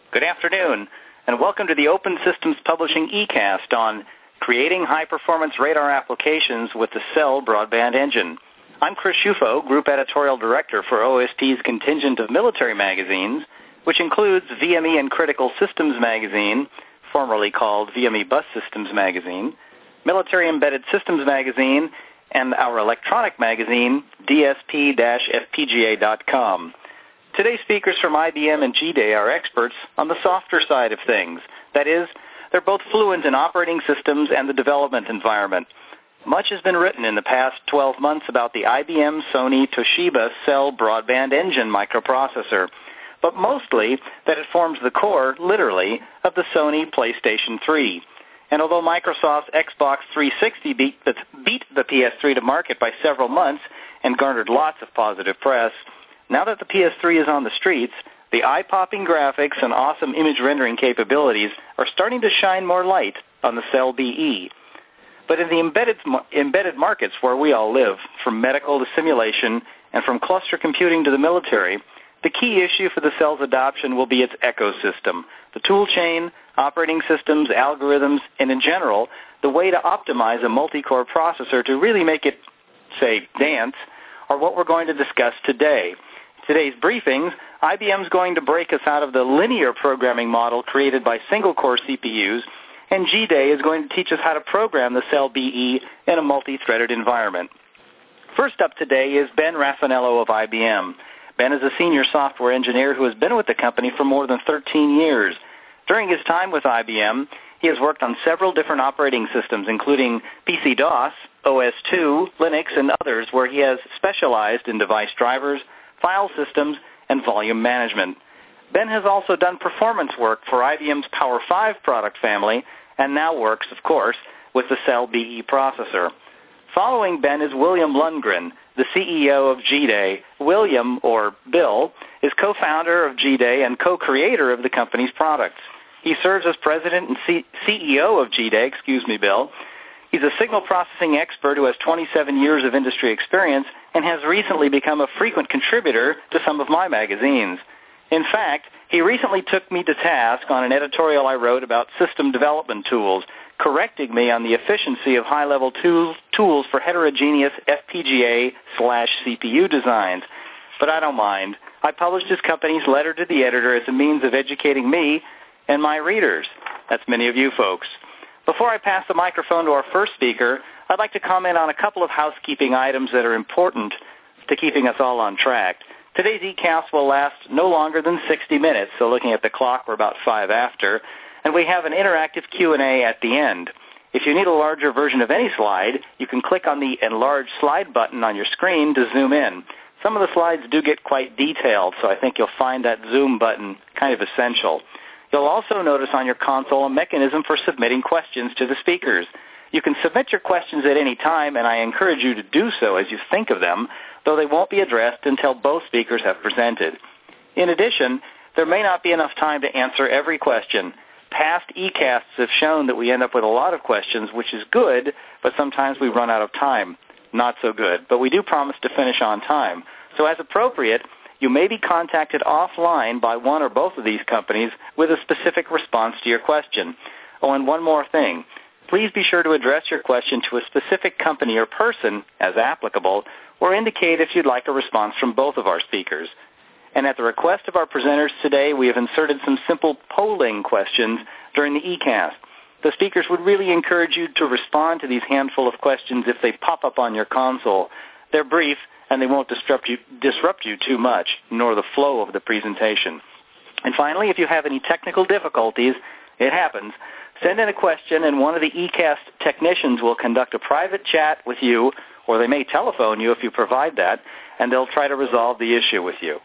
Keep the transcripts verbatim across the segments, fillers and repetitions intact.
Good afternoon, and welcome to the Open Systems Publishing eCast on Creating High-Performance Radar Applications with the Cell Broadband Engine. I'm Chris Schufo, Group Editorial Director for O S T's contingent of military magazines, which includes V M E and Critical Systems Magazine, formerly called V M E Bus Systems Magazine, Military Embedded Systems Magazine, and our electronic magazine, D S P F P G A dot com. Today's speakers from I B M and G Day are experts on the softer side of things. That is, they're both fluent in operating systems and the development environment. Much has been written in the past twelve months about the I B M, Sony, Toshiba Cell Broadband Engine microprocessor, but mostly that it forms the core, literally, of the Sony PlayStation three. And although Microsoft's Xbox three sixty beat the, beat the P S three to market by several months and garnered lots of positive press, now that the P S three is on the streets, the eye-popping graphics and awesome image rendering capabilities are starting to shine more light on the Cell B E. But in the embedded, embedded markets where we all live, from medical to simulation and from cluster computing to the military, the key issue for the Cell's adoption will be its ecosystem, the tool chain, operating systems, algorithms, and in general, the way to optimize a multi-core processor to really make it, say, dance, are what we're going to discuss today. Today's briefings, I B M is going to break us out of the linear programming model created by single-core C P Us, and G Day is going to teach us how to program the Cell B E in a multi-threaded environment. First up today is Ben Raffanello of I B M. Ben is a senior software engineer who has been with the company for more than thirteen years. During his time with I B M, he has worked on several different operating systems, including P C DOS, O S two, Linux, and others, where he has specialized in device drivers, file systems, and volume management. Ben has also done performance work for I B M's Power five product family, and now works, of course, with the Cell B E processor. Following Ben is William Lundgren, the C E O of G Day. William, or Bill, is co-founder of G Day and co-creator of the company's products. He serves as president and C- CEO of G Day, excuse me, Bill. He's a signal processing expert who has twenty-seven years of industry experience and has recently become a frequent contributor to some of my magazines. In fact, he recently took me to task on an editorial I wrote about system development tools, correcting me on the efficiency of high-level tools, tools for heterogeneous F P G A slash C P U designs. But I don't mind. I published his company's letter to the editor as a means of educating me and my readers. That's many of you folks. Before I pass the microphone to our first speaker, I'd like to comment on a couple of housekeeping items that are important to keeping us all on track. Today's eCast will last no longer than sixty minutes, so looking at the clock, we're about five after, and we have an interactive Q and A at the end. If you need a larger version of any slide, you can click on the Enlarge Slide button on your screen to zoom in. Some of the slides do get quite detailed, so I think you'll find that zoom button kind of essential. You'll also notice on your console a mechanism for submitting questions to the speakers. You can submit your questions at any time, and I encourage you to do so as you think of them, though they won't be addressed until both speakers have presented. In addition, there may not be enough time to answer every question. Past eCasts have shown that we end up with a lot of questions, which is good, but sometimes we run out of time. Not so good, but we do promise to finish on time. So as appropriate, you may be contacted offline by one or both of these companies with a specific response to your question. Oh, and one more thing. Please be sure to address your question to a specific company or person, as applicable, or indicate if you'd like a response from both of our speakers. And at the request of our presenters today, we have inserted some simple polling questions during the eCast. The speakers would really encourage you to respond to these handful of questions if they pop up on your console. They're brief, and they won't disrupt you, disrupt you too much, nor the flow of the presentation. And finally, if you have any technical difficulties, it happens, send in a question, and one of the eCast technicians will conduct a private chat with you, or they may telephone you if you provide that, and they'll try to resolve the issue with you.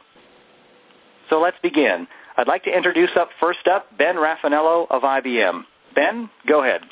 So let's begin. I'd like to introduce up first up Ben Raffanello of I B M. Ben, go ahead.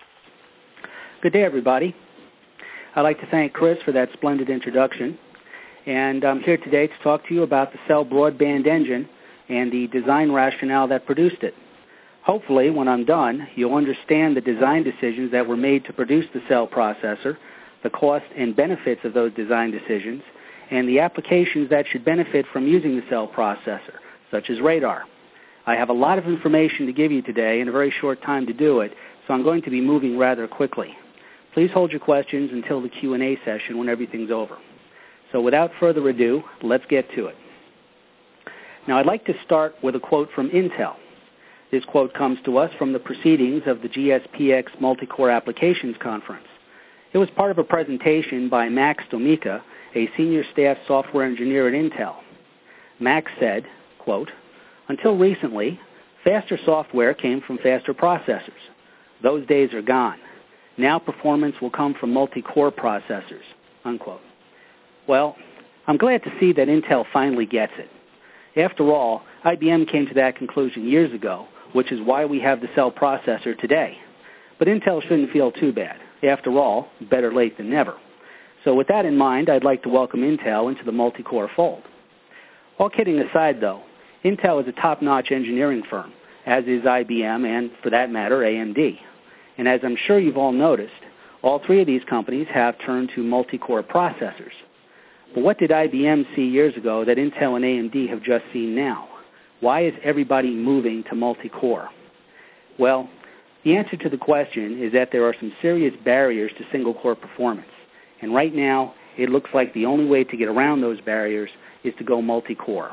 Good day, everybody. I'd like to thank Chris for that splendid introduction. And I'm here today to talk to you about the Cell Broadband Engine and the design rationale that produced it. Hopefully, when I'm done, you'll understand the design decisions that were made to produce the Cell processor, the cost and benefits of those design decisions, and the applications that should benefit from using the Cell processor, such as radar. I have a lot of information to give you today in a very short time to do it, so I'm going to be moving rather quickly. Please hold your questions until the Q and A session when everything's over. So without further ado, let's get to it. Now, I'd like to start with a quote from Intel. This quote comes to us from the proceedings of the G S P X Multicore Applications Conference. It was part of a presentation by Max Domica, a senior staff software engineer at Intel. Max said, quote, "Until recently, faster software came from faster processors. Those days are gone. Now performance will come from multi-core processors," unquote. Well, I'm glad to see that Intel finally gets it. After all, I B M came to that conclusion years ago, which is why we have the cell processor today. But Intel shouldn't feel too bad. After all, better late than never. So with that in mind, I'd like to welcome Intel into the multi-core fold. All kidding aside, though, Intel is a top-notch engineering firm, as is I B M and, for that matter, A M D. And as I'm sure you've all noticed, all three of these companies have turned to multi-core processors. But what did I B M see years ago that Intel and A M D have just seen now? Why is everybody moving to multi-core? Well, the answer to the question is that there are some serious barriers to single-core performance. And right now, it looks like the only way to get around those barriers is to go multi-core.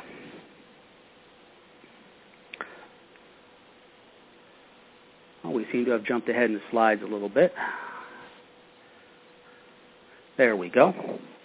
Well, we seem to have jumped ahead in the slides a little bit. There we go.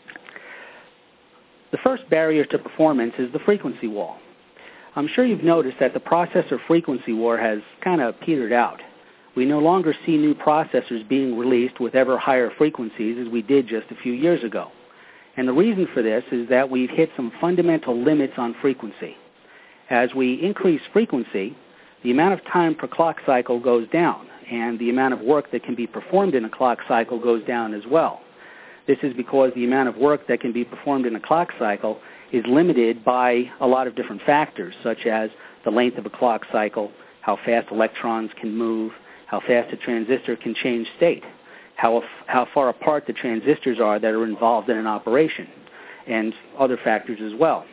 The first barrier to performance is the frequency wall. I'm sure you've noticed that the processor frequency war has kind of petered out. We no longer see new processors being released with ever higher frequencies as we did just a few years ago. And the reason for this is that we've hit some fundamental limits on frequency. As we increase frequency, the amount of time per clock cycle goes down, and the amount of work that can be performed in a clock cycle goes down as well. This is because the amount of work that can be performed in a clock cycle is limited by a lot of different factors, such as the length of a clock cycle, how fast electrons can move, how fast a transistor can change state, how, how far apart the transistors are that are involved in an operation, and other factors as well.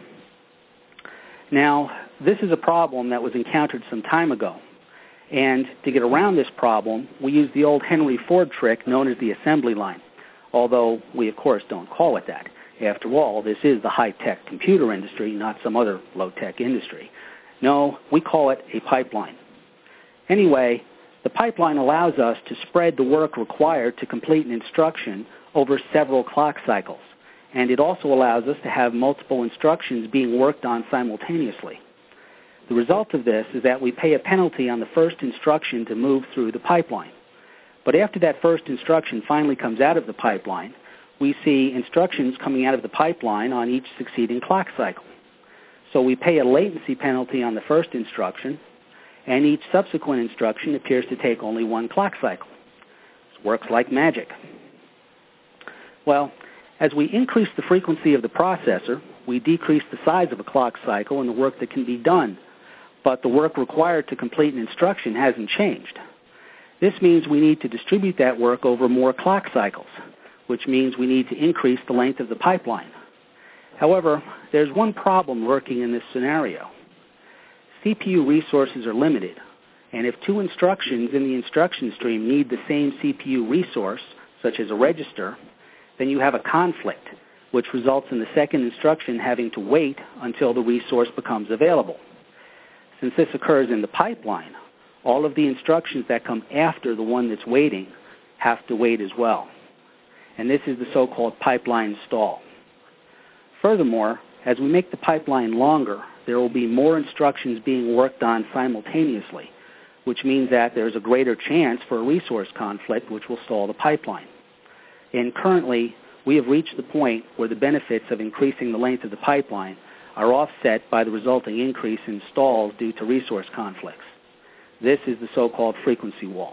Now, this is a problem that was encountered some time ago. And to get around this problem, we use the old Henry Ford trick known as the assembly line, although we, of course, don't call it that. After all, this is the high-tech computer industry, not some other low-tech industry. No, we call it a pipeline. Anyway, the pipeline allows us to spread the work required to complete an instruction over several clock cycles, and it also allows us to have multiple instructions being worked on simultaneously. The result of this is that we pay a penalty on the first instruction to move through the pipeline. But after that first instruction finally comes out of the pipeline, we see instructions coming out of the pipeline on each succeeding clock cycle. So we pay a latency penalty on the first instruction, and each subsequent instruction appears to take only one clock cycle. This works like magic. Well, as we increase the frequency of the processor, we decrease the size of a clock cycle and the work that can be done, but the work required to complete an instruction hasn't changed. This means we need to distribute that work over more clock cycles, which means we need to increase the length of the pipeline. However, there's one problem lurking in this scenario. C P U resources are limited, and if two instructions in the instruction stream need the same C P U resource, such as a register, then you have a conflict, which results in the second instruction having to wait until the resource becomes available. Since this occurs in the pipeline, all of the instructions that come after the one that's waiting have to wait as well. And this is the so-called pipeline stall. Furthermore, as we make the pipeline longer, there will be more instructions being worked on simultaneously, which means that there's a greater chance for a resource conflict which will stall the pipeline. And currently, we have reached the point where the benefits of increasing the length of the pipeline are offset by the resulting increase in stalls due to resource conflicts. This is the so-called frequency wall.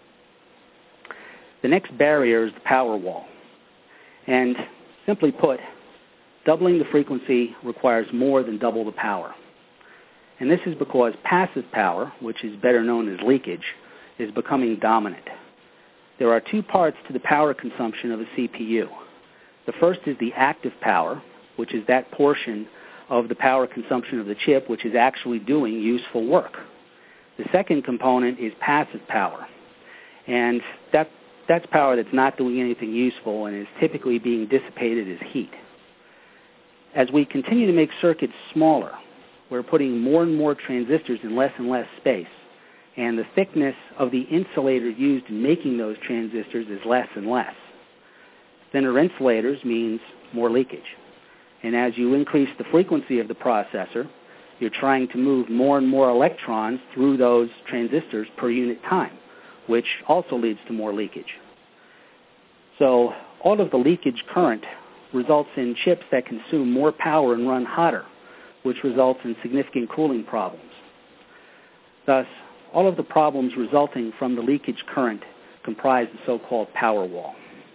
The next barrier is the power wall. And simply put, doubling the frequency requires more than double the power. And this is because passive power, which is better known as leakage, is becoming dominant. There are two parts to the power consumption of a C P U. The first is the active power, which is that portion of the power consumption of the chip, which is actually doing useful work. The second component is passive power, and that, that's power that's not doing anything useful and is typically being dissipated as heat. As we continue to make circuits smaller, we're putting more and more transistors in less and less space, and the thickness of the insulator used in making those transistors is less and less. Thinner insulators means more leakage. And as you increase the frequency of the processor, you're trying to move more and more electrons through those transistors per unit time, which also leads to more leakage. So all of the leakage current results in chips that consume more power and run hotter, which results in significant cooling problems. Thus, all of the problems resulting from the leakage current comprise the so-called power wall.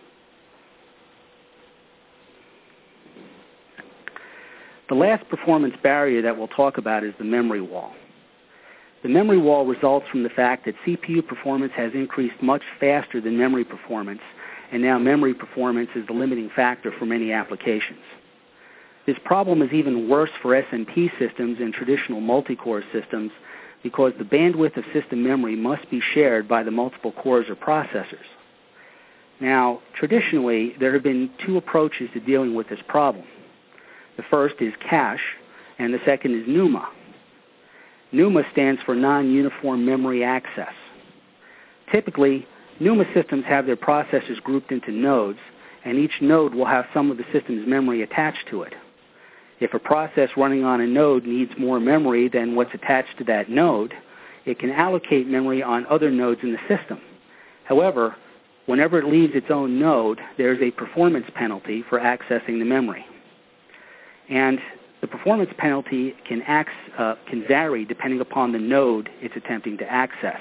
The last performance barrier that we'll talk about is the memory wall. The memory wall results from the fact that C P U performance has increased much faster than memory performance, and now memory performance is the limiting factor for many applications. This problem is even worse for S M P systems and traditional multi-core systems because the bandwidth of system memory must be shared by the multiple cores or processors. Now, traditionally, there have been two approaches to dealing with this problem. The first is cache, and the second is NUMA. NUMA stands for non-uniform memory access. Typically, NUMA systems have their processors grouped into nodes, and each node will have some of the system's memory attached to it. If a process running on a node needs more memory than what's attached to that node, it can allocate memory on other nodes in the system. However, whenever it leaves its own node, there's a performance penalty for accessing the memory. And the performance penalty can, act, uh, can vary depending upon the node it's attempting to access.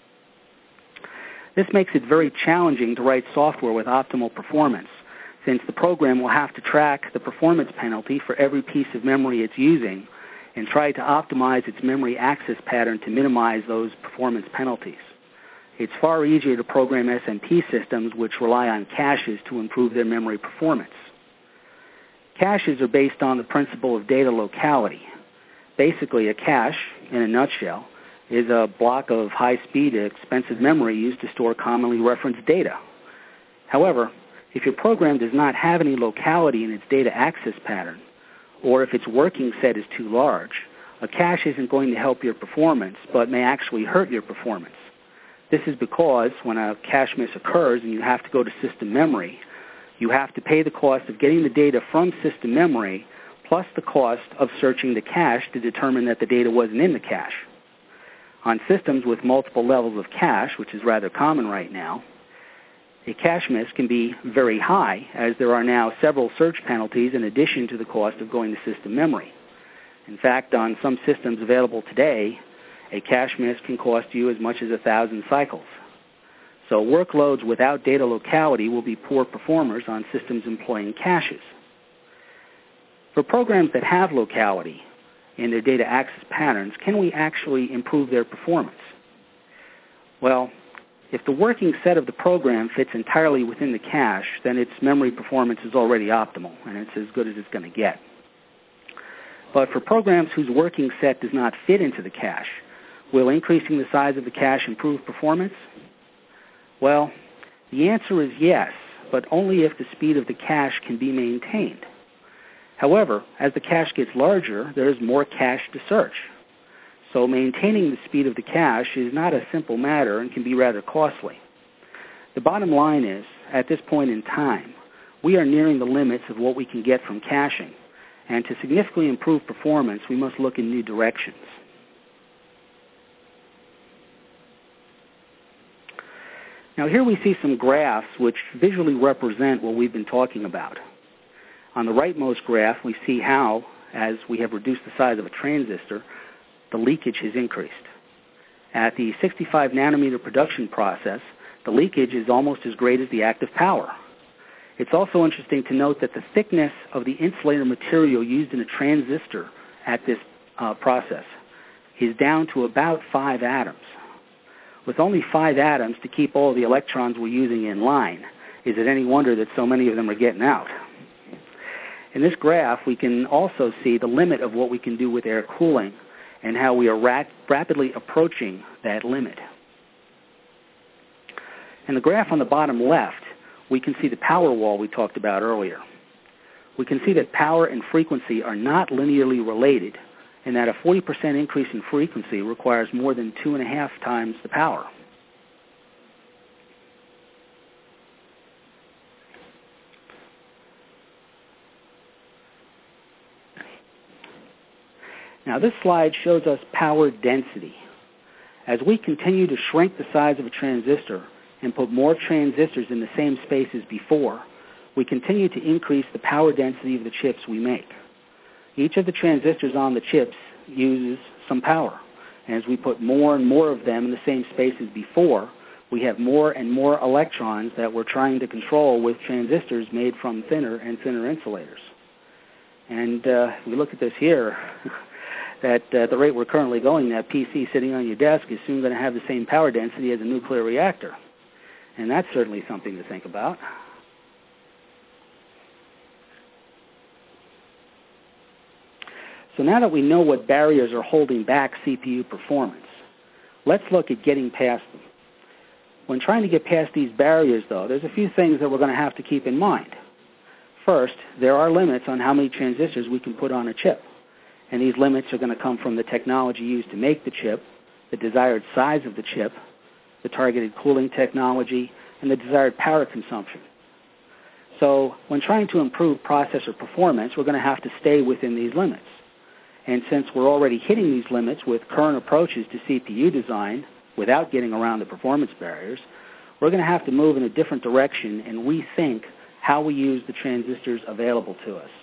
This makes it very challenging to write software with optimal performance, since the program will have to track the performance penalty for every piece of memory it's using and try to optimize its memory access pattern to minimize those performance penalties. It's far easier to program S M P systems which rely on caches to improve their memory performance. Caches are based on the principle of data locality. Basically, a cache, in a nutshell, is a block of high-speed, expensive memory used to store commonly referenced data. However, if your program does not have any locality in its data access pattern, or if its working set is too large, a cache isn't going to help your performance, but may actually hurt your performance. This is because when a cache miss occurs and you have to go to system memory, you have to pay the cost of getting the data from system memory plus the cost of searching the cache to determine that the data wasn't in the cache. On systems with multiple levels of cache, which is rather common right now, a cache miss can be very high, as there are now several search penalties in addition to the cost of going to system memory. In fact, on some systems available today, a cache miss can cost you as much as a thousand cycles. So workloads without data locality will be poor performers on systems employing caches. For programs that have locality in their data access patterns, can we actually improve their performance? Well, if the working set of the program fits entirely within the cache, then its memory performance is already optimal, and it's as good as it's going to get. But for programs whose working set does not fit into the cache, will increasing the size of the cache improve performance? Well, the answer is yes, but only if the speed of the cache can be maintained. However, as the cache gets larger, there is more cache to search. So maintaining the speed of the cache is not a simple matter and can be rather costly. The bottom line is, at this point in time, we are nearing the limits of what we can get from caching, and to significantly improve performance, we must look in new directions. Now here we see some graphs which visually represent what we've been talking about. On the rightmost graph, we see how, as we have reduced the size of a transistor, the leakage has increased. At the sixty-five nanometer production process, the leakage is almost as great as the active power. It's also interesting to note that the thickness of the insulator material used in a transistor at this uh, process is down to about five atoms. With only five atoms to keep all the electrons we're using in line, is it any wonder that so many of them are getting out? In this graph, we can also see the limit of what we can do with air cooling and how we are ra- rapidly approaching that limit. In the graph on the bottom left, we can see the power wall we talked about earlier. We can see that power and frequency are not linearly related, and that a forty percent increase in frequency requires more than two and a half times the power. Now, this slide shows us power density. As we continue to shrink the size of a transistor and put more transistors in the same space as before, we continue to increase the power density of the chips we make. Each of the transistors on the chips uses some power. And as we put more and more of them in the same space as before, we have more and more electrons that we're trying to control with transistors made from thinner and thinner insulators. And uh, if we look at this here, that uh, at the rate we're currently going, that P C sitting on your desk is soon going to have the same power density as a nuclear reactor. And that's certainly something to think about. So now that we know what barriers are holding back C P U performance, let's look at getting past them. When trying to get past these barriers, though, there's a few things that we're going to have to keep in mind. First, there are limits on how many transistors we can put on a chip. And these limits are going to come from the technology used to make the chip, the desired size of the chip, the targeted cooling technology, and the desired power consumption. So when trying to improve processor performance, we're going to have to stay within these limits. And since we're already hitting these limits with current approaches to C P U design without getting around the performance barriers, we're going to have to move in a different direction and rethink how we use the transistors available to us.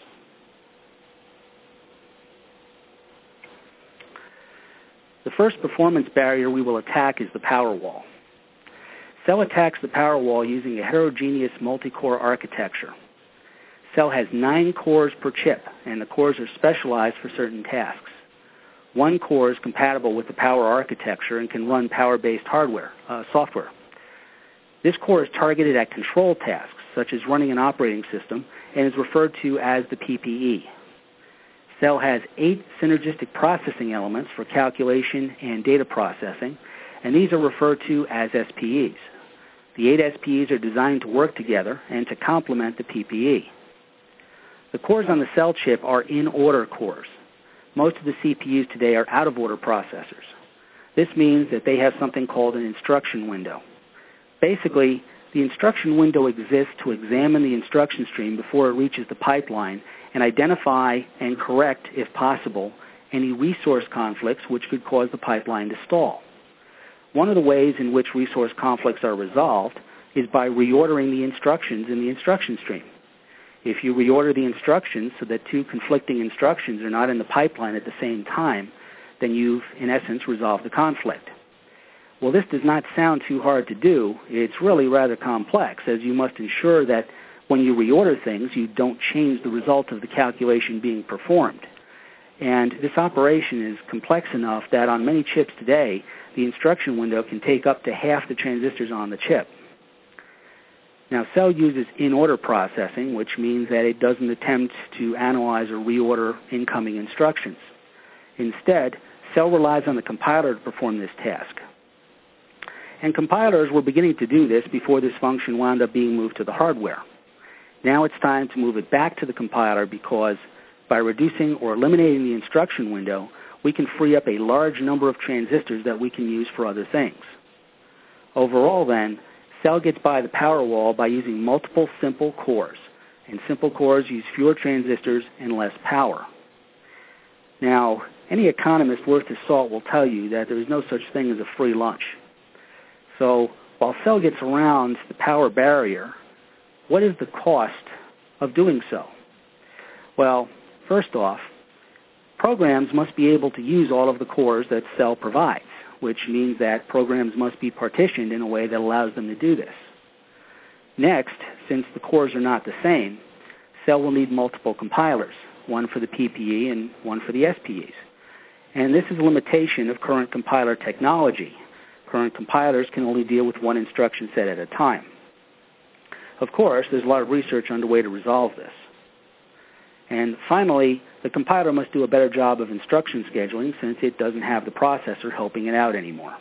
The first performance barrier we will attack is the power wall. Cell attacks the power wall using a heterogeneous multi-core architecture. Cell has nine cores per chip, and the cores are specialized for certain tasks. One core is compatible with the power architecture and can run power-based hardware, uh, software. This core is targeted at control tasks, such as running an operating system, and is referred to as the P P E. Cell has eight synergistic processing elements for calculation and data processing, and these are referred to as S P Es. The eight S P Es are designed to work together and to complement the P P E. The cores on the Cell chip are in-order cores. Most of the C P Us today are out-of-order processors. This means that they have something called an instruction window. Basically, the instruction window exists to examine the instruction stream before it reaches the pipeline and identify and correct, if possible, any resource conflicts which could cause the pipeline to stall. One of the ways in which resource conflicts are resolved is by reordering the instructions in the instruction stream. If you reorder the instructions so that two conflicting instructions are not in the pipeline at the same time, then you've, in essence, resolved the conflict. Well, this does not sound too hard to do. It's really rather complex, as you must ensure that when you reorder things, you don't change the result of the calculation being performed. And this operation is complex enough that on many chips today, the instruction window can take up to half the transistors on the chip. Now, Cell uses in-order processing, which means that it doesn't attempt to analyze or reorder incoming instructions. Instead, Cell relies on the compiler to perform this task. And compilers were beginning to do this before this function wound up being moved to the hardware. Now it's time to move it back to the compiler because by reducing or eliminating the instruction window, we can free up a large number of transistors that we can use for other things. Overall, then, Cell gets by the power wall by using multiple simple cores, and simple cores use fewer transistors and less power. Now, any economist worth his salt will tell you that there is no such thing as a free lunch. So while Cell gets around the power barrier, what is the cost of doing so? Well, first off, programs must be able to use all of the cores that Cell provides, which means that programs must be partitioned in a way that allows them to do this. Next, since the cores are not the same, Cell will need multiple compilers, one for the P P E and one for the S P Es. And this is a limitation of current compiler technology. Current compilers can only deal with one instruction set at a time. Of course, there's a lot of research underway to resolve this. And finally, the compiler must do a better job of instruction scheduling since it doesn't have the processor helping it out anymore.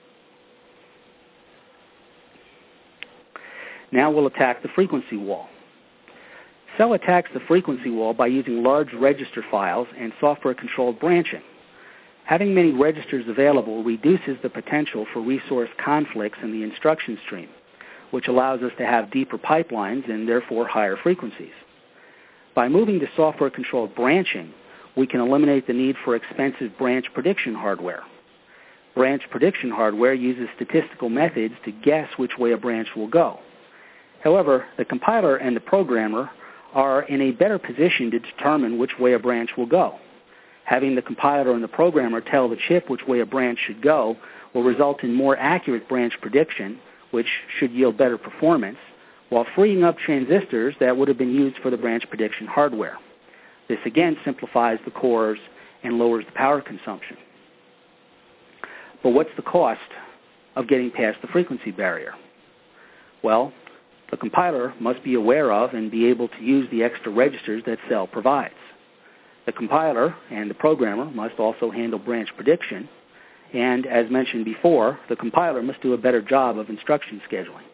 Now we'll attack the frequency wall. C E L attacks the frequency wall by using large register files and software-controlled branching. Having many registers available reduces the potential for resource conflicts in the instruction stream, which allows us to have deeper pipelines and therefore higher frequencies. By moving to software-controlled branching, we can eliminate the need for expensive branch prediction hardware. Branch prediction hardware uses statistical methods to guess which way a branch will go. However, the compiler and the programmer are in a better position to determine which way a branch will go. Having the compiler and the programmer tell the chip which way a branch should go will result in more accurate branch prediction, which should yield better performance, while freeing up transistors that would have been used for the branch prediction hardware. This again simplifies the cores and lowers the power consumption. But what's the cost of getting past the frequency barrier? Well, the compiler must be aware of and be able to use the extra registers that C E L provides. The compiler and the programmer must also handle branch prediction, and as mentioned before, the compiler must do a better job of instruction scheduling.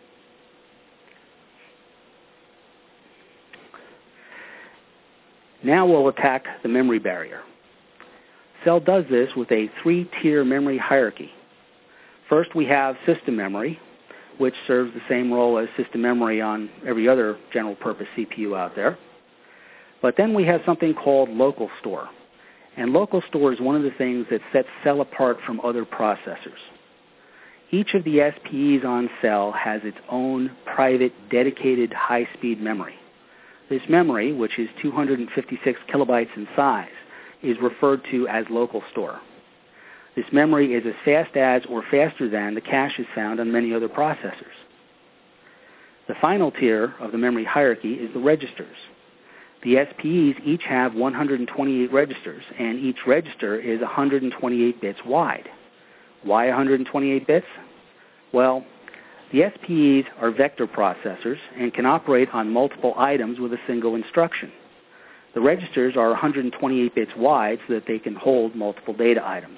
Now we'll attack the memory barrier. C E L does this with a three-tier memory hierarchy. First, we have system memory, which serves the same role as system memory on every other general-purpose C P U out there. But then we have something called local store. And local store is one of the things that sets C E L apart from other processors. Each of the S P Es on C E L has its own private, dedicated high-speed memory. This memory, which is two hundred fifty-six kilobytes in size, is referred to as local store. This memory is as fast as or faster than the caches found on many other processors. The final tier of the memory hierarchy is the registers. The S P Es each have one hundred twenty-eight registers, and each register is one hundred twenty-eight bits wide. Why one hundred twenty-eight bits? Well, the S P Es are vector processors and can operate on multiple items with a single instruction. The registers are one hundred twenty-eight bits wide so that they can hold multiple data items.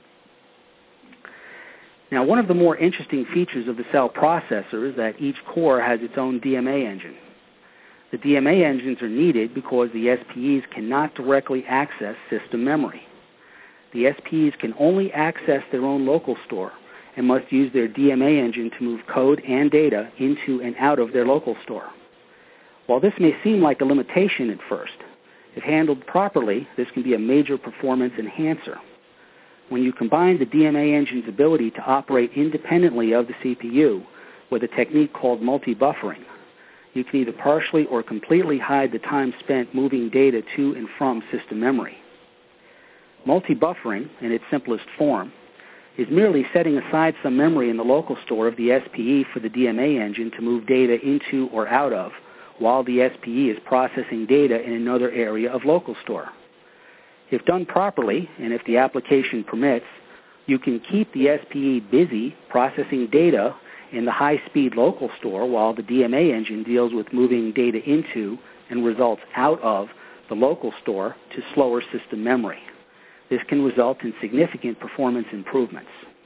Now, one of the more interesting features of the C E L processor is that each core has its own D M A engine. The D M A engines are needed because the S P Es cannot directly access system memory. The S P Es can only access their own local store and must use their D M A engine to move code and data into and out of their local store. While this may seem like a limitation at first, if handled properly, this can be a major performance enhancer. When you combine the D M A engine's ability to operate independently of the C P U with a technique called multi-buffering, you can either partially or completely hide the time spent moving data to and from system memory. Multi-buffering, in its simplest form, is merely setting aside some memory in the local store of the S P E for the D M A engine to move data into or out of, while the S P E is processing data in another area of local store. If done properly, and if the application permits, you can keep the S P E busy processing data in the high-speed local store while the D M A engine deals with moving data into and results out of the local store to slower system memory. This can result in significant performance improvements.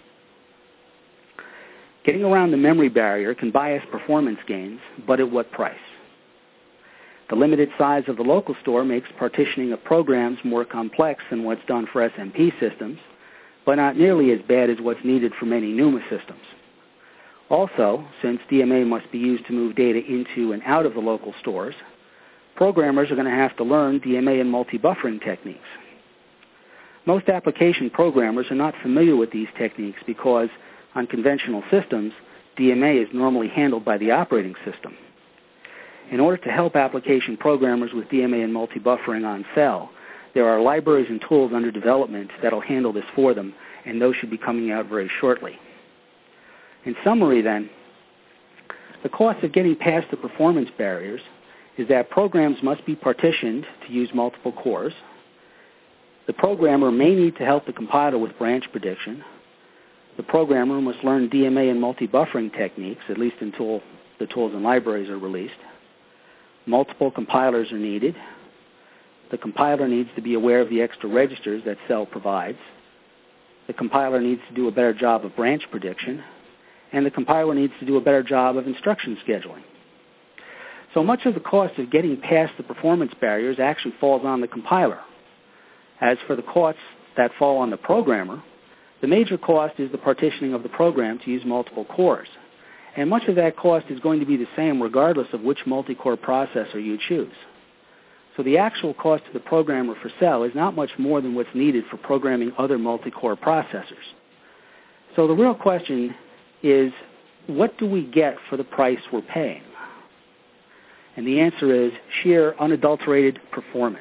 Getting around the memory barrier can buy us performance gains, but at what price? The limited size of the local store makes partitioning of programs more complex than what's done for S M P systems, but not nearly as bad as what's needed for many NUMA systems. Also, since D M A must be used to move data into and out of the local stores, programmers are going to have to learn D M A and multi-buffering techniques. Most application programmers are not familiar with these techniques because, on conventional systems, D M A is normally handled by the operating system. In order to help application programmers with D M A and multi-buffering on C E L, there are libraries and tools under development that will handle this for them, and those should be coming out very shortly. In summary, then, the cost of getting past the performance barriers is that programs must be partitioned to use multiple cores. The programmer may need to help the compiler with branch prediction. The programmer must learn D M A and multi-buffering techniques, at least until the tools and libraries are released. Multiple compilers are needed. The compiler needs to be aware of the extra registers that Cell provides. The compiler needs to do a better job of branch prediction. And the compiler needs to do a better job of instruction scheduling. So much of the cost of getting past the performance barriers actually falls on the compiler. As for the costs that fall on the programmer, the major cost is the partitioning of the program to use multiple cores. And much of that cost is going to be the same regardless of which multi-core processor you choose. So the actual cost to the programmer for Cell is not much more than what's needed for programming other multi-core processors. So the real question is, what do we get for the price we're paying? And the answer is sheer unadulterated performance.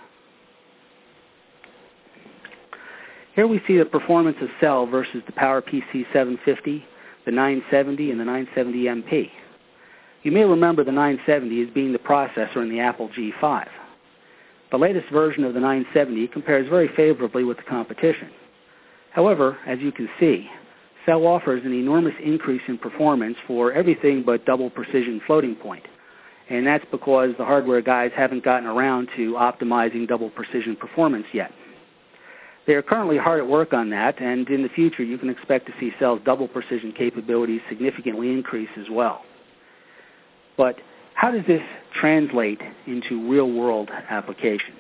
Here we see the performance of Cell versus the PowerPC seven fifty, the nine seventy, and the nine seventy M P. You may remember the nine seventy as being the processor in the Apple G five. The latest version of the nine seventy compares very favorably with the competition. However, as you can see, Cell offers an enormous increase in performance for everything but double precision floating point. And that's because the hardware guys haven't gotten around to optimizing double precision performance yet. They are currently hard at work on that, and in the future you can expect to see Cell's double precision capabilities significantly increase as well. But how does this translate into real-world applications?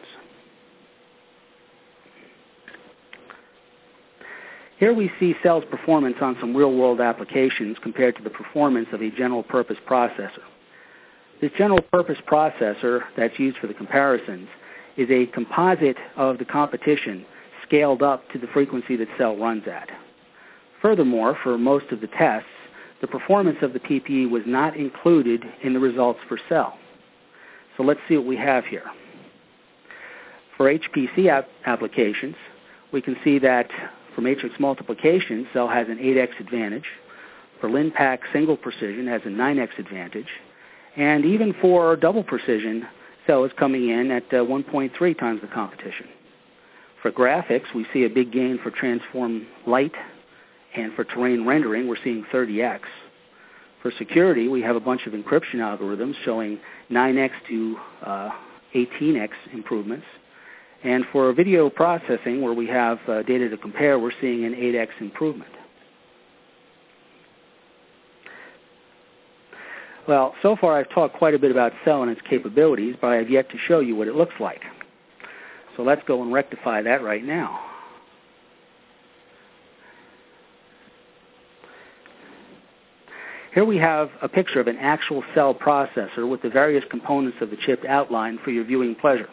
Here we see Cell's performance on some real-world applications compared to the performance of a general-purpose processor. This general-purpose processor that's used for the comparisons is a composite of the competition scaled up to the frequency that Cell runs at. Furthermore, for most of the tests, the performance of the P P E was not included in the results for Cell. So let's see what we have here. For H P C ap- applications, we can see that for matrix multiplication, Cell has an eight x advantage. For LinPack single precision, has a nine x advantage. And even for double precision, Cell is coming in at uh, one point three times the competition. For graphics, we see a big gain for transform light, and for terrain rendering, we're seeing thirty x. For security, we have a bunch of encryption algorithms showing nine x to uh, eighteen x improvements. And for video processing, where we have uh, data to compare, we're seeing an eight x improvement. Well, so far I've talked quite a bit about Cell and its capabilities, but I have yet to show you what it looks like. So let's go and rectify that right now. Here we have a picture of an actual Cell processor with the various components of the chip outlined for your viewing pleasure.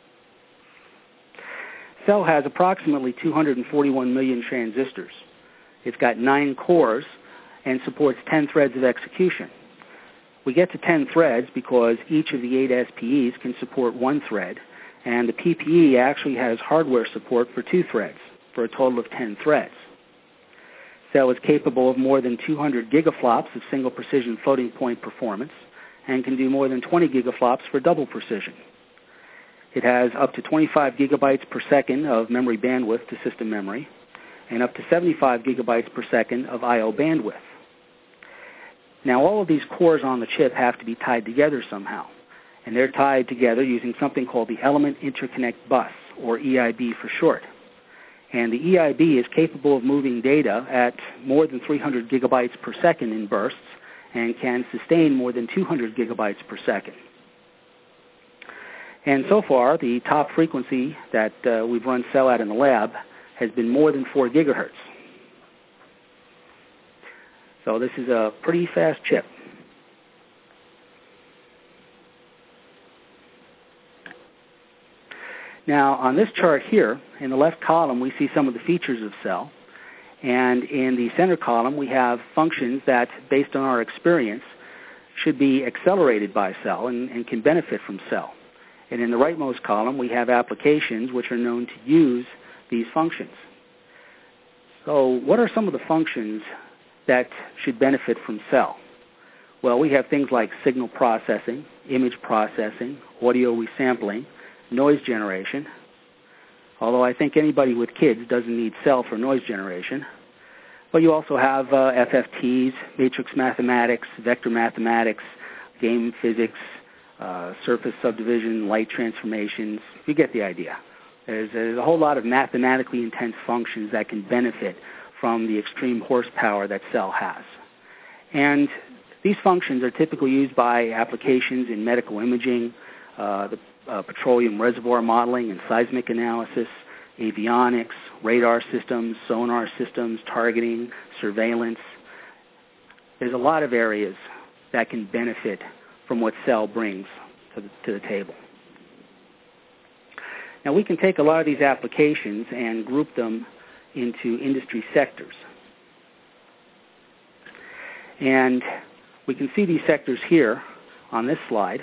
Cell has approximately two hundred forty-one million transistors. It's got nine cores and supports ten threads of execution. We get to ten threads because each of the eight S P Es can support one thread, and the P P E actually has hardware support for two threads, for a total of ten threads. Cell is capable of more than two hundred gigaflops of single precision floating point performance and can do more than twenty gigaflops for double precision. It has up to twenty-five gigabytes per second of memory bandwidth to system memory and up to seventy-five gigabytes per second of I O bandwidth. Now, all of these cores on the chip have to be tied together somehow, and they're tied together using something called the Element Interconnect Bus, or E I B for short. And the E I B is capable of moving data at more than three hundred gigabytes per second in bursts and can sustain more than two hundred gigabytes per second. And so far, the top frequency that uh, we've run Cell at in the lab has been more than four gigahertz. So this is a pretty fast chip. Now, on this chart here, in the left column, we see some of the features of Cell. And in the center column, we have functions that, based on our experience, should be accelerated by Cell and, and can benefit from Cell. And in the rightmost column, we have applications which are known to use these functions. So what are some of the functions that should benefit from Cell? Well, we have things like signal processing, image processing, audio resampling, noise generation, although I think anybody with kids doesn't need Cell for noise generation. But you also have uh, F F Ts, matrix mathematics, vector mathematics, game physics, uh, surface subdivision, light transformations. You get the idea. There's, there's a whole lot of mathematically intense functions that can benefit from the extreme horsepower that cell has. And these functions are typically used by applications in medical imaging, uh, the uh, petroleum reservoir modeling and seismic analysis, avionics, radar systems, sonar systems, targeting, surveillance. There's a lot of areas that can benefit from what cell brings to the, to the table. Now, we can take a lot of these applications and group them into industry sectors. And we can see these sectors here on this slide.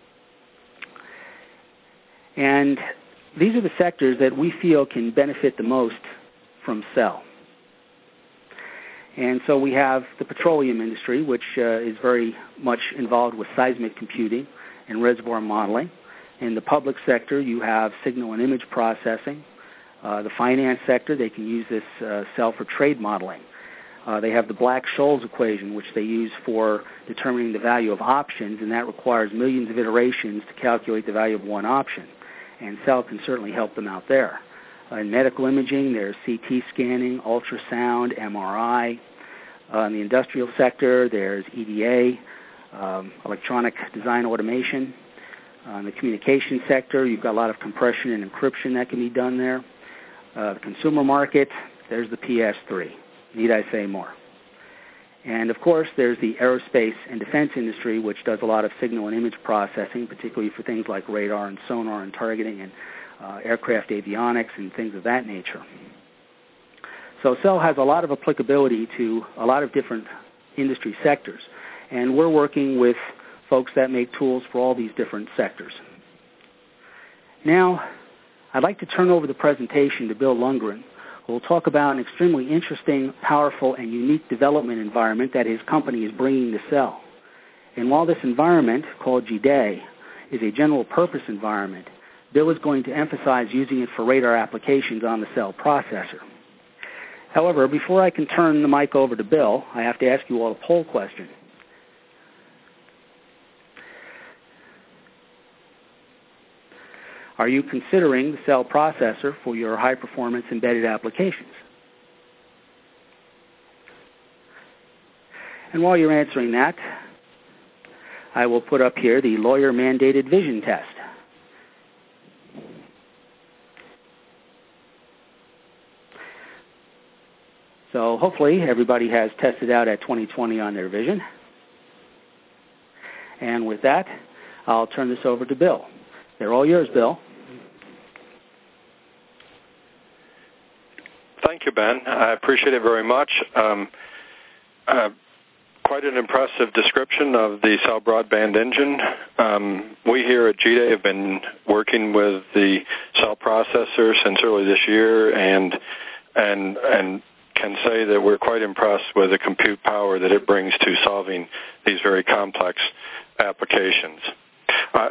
And these are the sectors that we feel can benefit the most from cell. And so we have the petroleum industry, which uh, is very much involved with seismic computing and reservoir modeling. In the public sector, you have signal and image processing. Uh, the finance sector, they can use this uh, cell for trade modeling. Uh, they have the Black-Scholes equation, which they use for determining the value of options, and that requires millions of iterations to calculate the value of one option. And cell can certainly help them out there. Uh, in medical imaging, there's C T scanning, ultrasound, M R I. Uh, in the industrial sector, there's E D A, um, electronic design automation. Uh, in the communication sector, you've got a lot of compression and encryption that can be done there. Uh, the consumer market, there's the P S three. Need I say more? And, of course, there's the aerospace and defense industry, which does a lot of signal and image processing, particularly for things like radar and sonar and targeting and uh, aircraft avionics and things of that nature. So cell has a lot of applicability to a lot of different industry sectors, and we're working with folks that make tools for all these different sectors. Now, I'd like to turn over the presentation to Bill Lundgren, who will talk about an extremely interesting, powerful, and unique development environment that his company is bringing to cell. And while this environment, called G D A, is a general-purpose environment, Bill is going to emphasize using it for radar applications on the cell processor. However, before I can turn the mic over to Bill, I have to ask you all a poll question. Are you considering the cell processor for your high-performance embedded applications? And while you're answering that, I will put up here the lawyer-mandated vision test. So hopefully everybody has tested out at twenty twenty on their vision. And with that, I'll turn this over to Bill. They're all yours, Bill. Thank you, Ben. I appreciate it very much. Um, uh, quite an impressive description of the cell broadband engine. Um, we here at G D A have been working with the cell processor since early this year, and and and can say that we're quite impressed with the compute power that it brings to solving these very complex applications. Uh,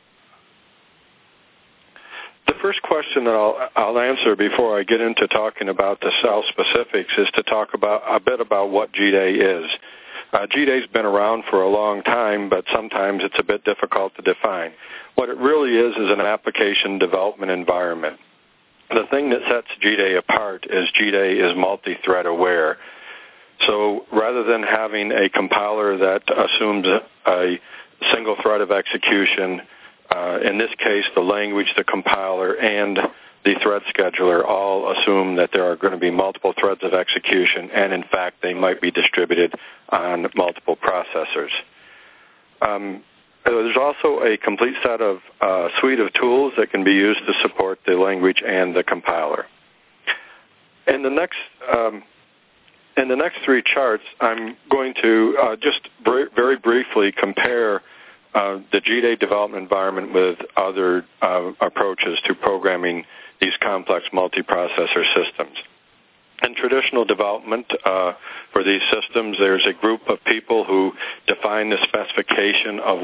The first question that I'll, I'll answer before I get into talking about the cell specifics is to talk about a bit about what G D A is. Uh, G D A's been around for a long time, but sometimes it's a bit difficult to define. What it really is is an application development environment. The thing that sets G D A apart is G D A is multi-thread aware. So rather than having a compiler that assumes a single thread of execution, Uh, in this case, the language, the compiler, and the thread scheduler all assume that there are going to be multiple threads of execution, and in fact, they might be distributed on multiple processors. Um, there's also a complete set of uh, suite of tools that can be used to support the language and the compiler. In the next um, in the next three charts, I'm going to uh, just br- very briefly compare Uh, the G D A development environment with other uh, approaches to programming these complex multiprocessor systems. In traditional development uh, for these systems, there's a group of people who define the specification of what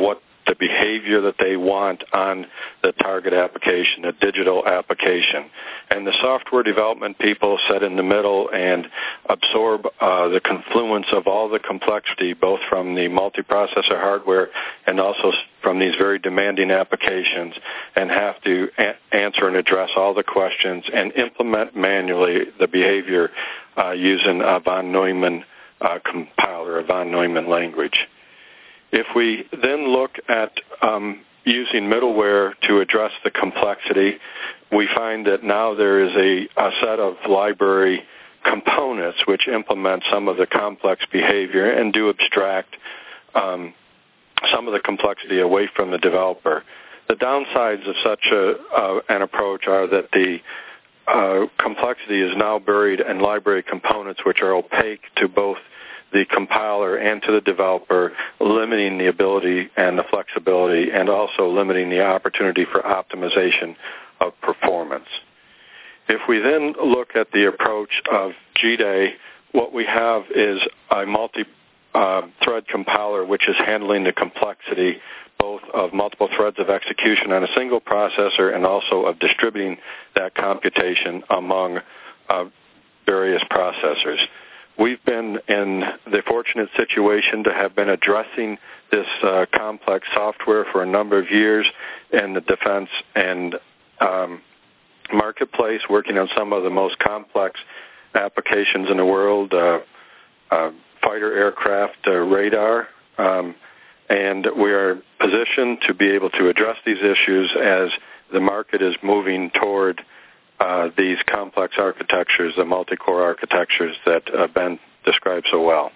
the behavior that they want on the target application, the digital application. And the software development people sit in the middle and absorb uh, the confluence of all the complexity, both from the multiprocessor hardware and also from these very demanding applications, and have to a- answer and address all the questions and implement manually the behavior uh, using a von Neumann uh, compiler, a von Neumann language. If we then look at um, using middleware to address the complexity, we find that now there is a, a set of library components which implement some of the complex behavior and do abstract um, some of the complexity away from the developer. The downsides of such a, uh, an approach are that the uh, complexity is now buried in library components which are opaque to both the compiler and to the developer, limiting the ability and the flexibility, and also limiting the opportunity for optimization of performance. If we then look at the approach of G D A, what we have is a multi-thread compiler which is handling the complexity both of multiple threads of execution on a single processor and also of distributing that computation among uh, various processors. We've been in the fortunate situation to have been addressing this uh, complex software for a number of years in the defense and um, marketplace, working on some of the most complex applications in the world, uh, uh, fighter aircraft uh, radar, um, and we are positioned to be able to address these issues as the market is moving toward Uh, these complex architectures, the multi-core architectures that uh, Ben described so well.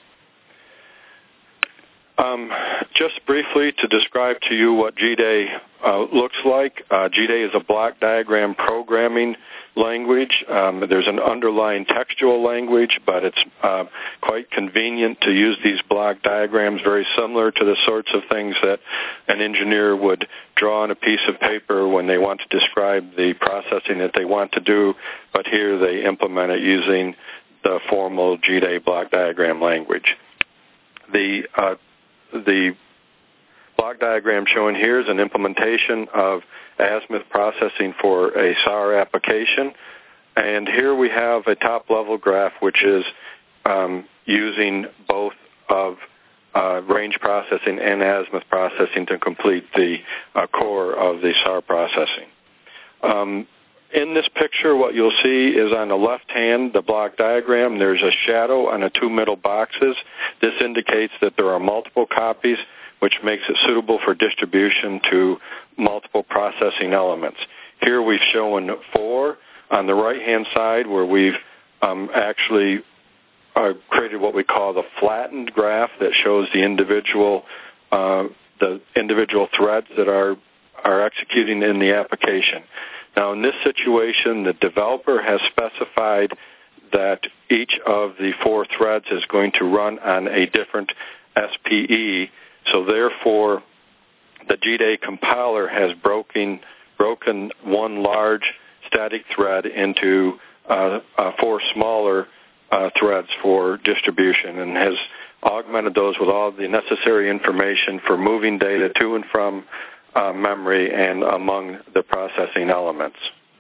Um, just briefly to describe to you what G D A uh, looks like, uh, G D A is a block diagram programming language. Um, there's an underlying textual language, but it's uh, quite convenient to use these block diagrams, very similar to the sorts of things that an engineer would draw on a piece of paper when they want to describe the processing that they want to do, but here they implement it using the formal G D A block diagram language. The uh, The block diagram shown here is an implementation of azimuth processing for a S A R application. And here we have a top-level graph which is um, using both of uh, range processing and azimuth processing to complete the uh, core of the S A R processing. Um, in this picture, what you'll see is on the left hand, the block diagram, there's a shadow on the two middle boxes. This indicates that there are multiple copies, which makes it suitable for distribution to multiple processing elements. Here we've shown four on the right-hand side, where we've um, actually uh, created what we call the flattened graph that shows the individual uh, the individual threads that are are executing in the application. Now, in this situation, the developer has specified that each of the four threads is going to run on a different S P E, so therefore the G D A compiler has broken, broken one large static thread into uh, uh, four smaller uh, threads for distribution, and has augmented those with all the necessary information for moving data to and from Uh, memory and among the processing elements.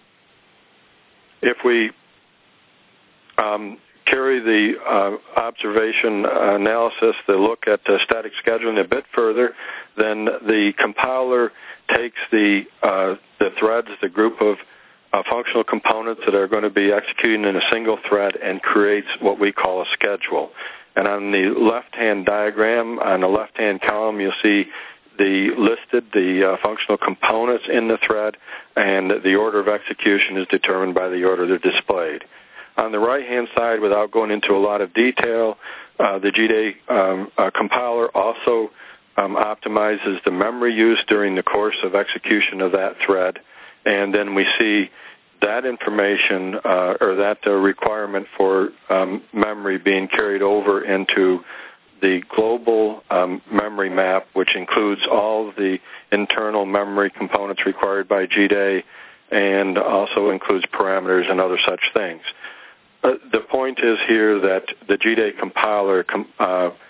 If we um, carry the uh, observation analysis, the look at the static scheduling a bit further, then the compiler takes the uh, the threads, the group of uh, functional components that are going to be executing in a single thread, and creates what we call a schedule. And on the left-hand diagram, on the left-hand column, you'll see the listed the uh, functional components in the thread, and the order of execution is determined by the order they're displayed. On the right-hand side, without going into a lot of detail, uh, the G D A um, uh, compiler also um, optimizes the memory use during the course of execution of that thread, and then we see that information uh, or that uh, requirement for um, memory being carried over into the global um, memory map, which includes all of the internal memory components required by G D A and also includes parameters and other such things. Uh, the point is here that the G D A compiler com- uh,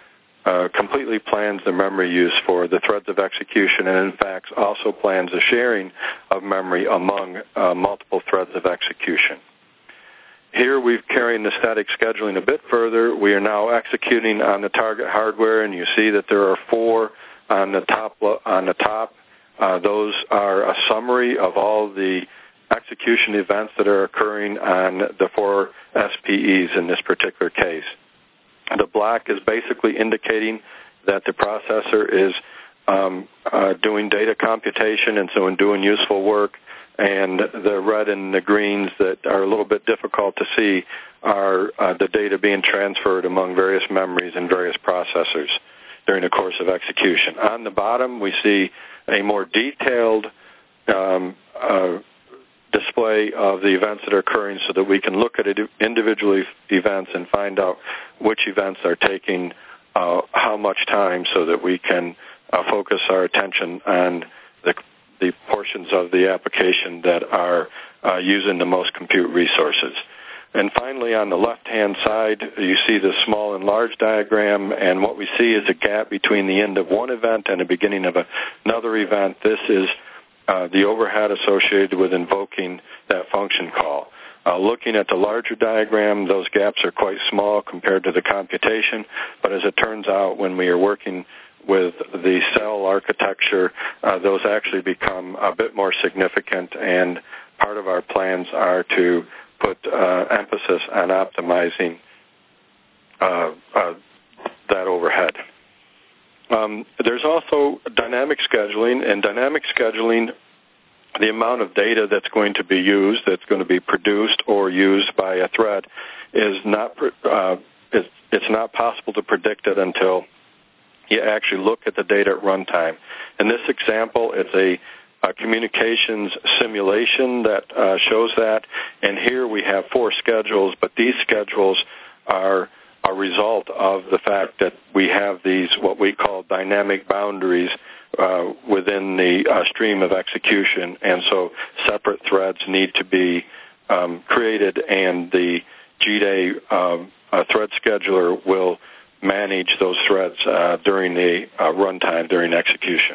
uh, completely plans the memory use for the threads of execution, and in fact also plans the sharing of memory among uh, multiple threads of execution. Here we've carried the static scheduling a bit further. We are now executing on the target hardware, and you see that there are four on the top. On the top, uh, those are a summary of all the execution events that are occurring on the four S P Es in this particular case. The black is basically indicating that the processor is um, uh, doing data computation, and so in doing useful work. And the red and the greens that are a little bit difficult to see are uh, the data being transferred among various memories and various processors during the course of execution. On the bottom, we see a more detailed um, uh, display of the events that are occurring so that we can look at individual events and find out which events are taking uh, how much time so that we can uh, focus our attention on the the portions of the application that are uh, using the most compute resources. And finally, on the left-hand side, you see the small and large diagram, and what we see is a gap between the end of one event and the beginning of another event. This is uh, the overhead associated with invoking that function call. Uh, looking at the larger diagram, those gaps are quite small compared to the computation, but as it turns out, when we are working with the cell architecture, uh, those actually become a bit more significant, and part of our plans are to put uh, emphasis on optimizing uh, uh, that overhead. Um, there's also dynamic scheduling, and dynamic scheduling, the amount of data that's going to be used, that's going to be produced or used by a thread, is not uh, is, it's not possible to predict it until you actually look at the data at runtime. In this example, it's a, a communications simulation that uh, shows that, and here we have four schedules, but these schedules are a result of the fact that we have these, what we call dynamic boundaries uh, within the uh, stream of execution, and so separate threads need to be um, created, and the G D A um, uh, thread scheduler will manage those threads uh, during the uh, runtime, during execution.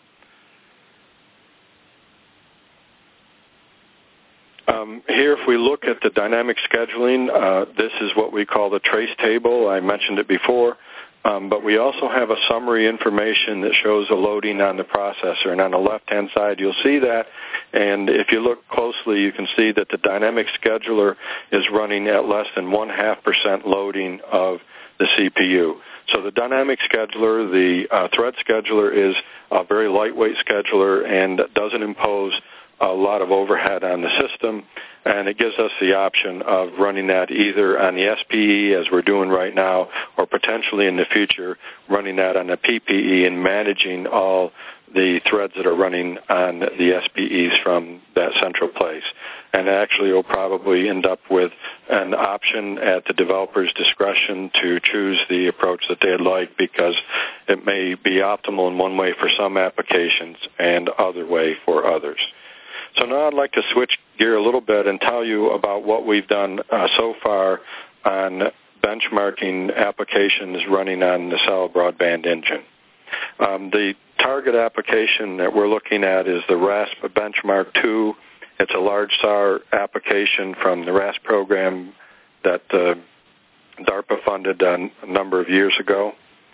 Um, here, if we look at the dynamic scheduling, uh, this is what we call the trace table. I mentioned it before, um, but we also have a summary information that shows a loading on the processor. And on the left-hand side, you'll see that. And if you look closely, you can see that the dynamic scheduler is running at less than one half percent loading of the C P U. So the dynamic scheduler, the uh, thread scheduler, is a very lightweight scheduler and doesn't impose a lot of overhead on the system, and it gives us the option of running that either on the S P E, as we're doing right now, or potentially in the future running that on the P P E and managing all the threads that are running on the S P Es from that central place. And actually will probably end up with an option at the developer's discretion to choose the approach that they'd like, because it may be optimal in one way for some applications and other way for others. So now I'd like to switch gear a little bit and tell you about what we've done uh, so far on benchmarking applications running on the Cell Broadband Engine. Um, the target application that we're looking at is the RASP Benchmark two. It's a large S A R application from the RASP program that uh, DARPA funded a number of years ago.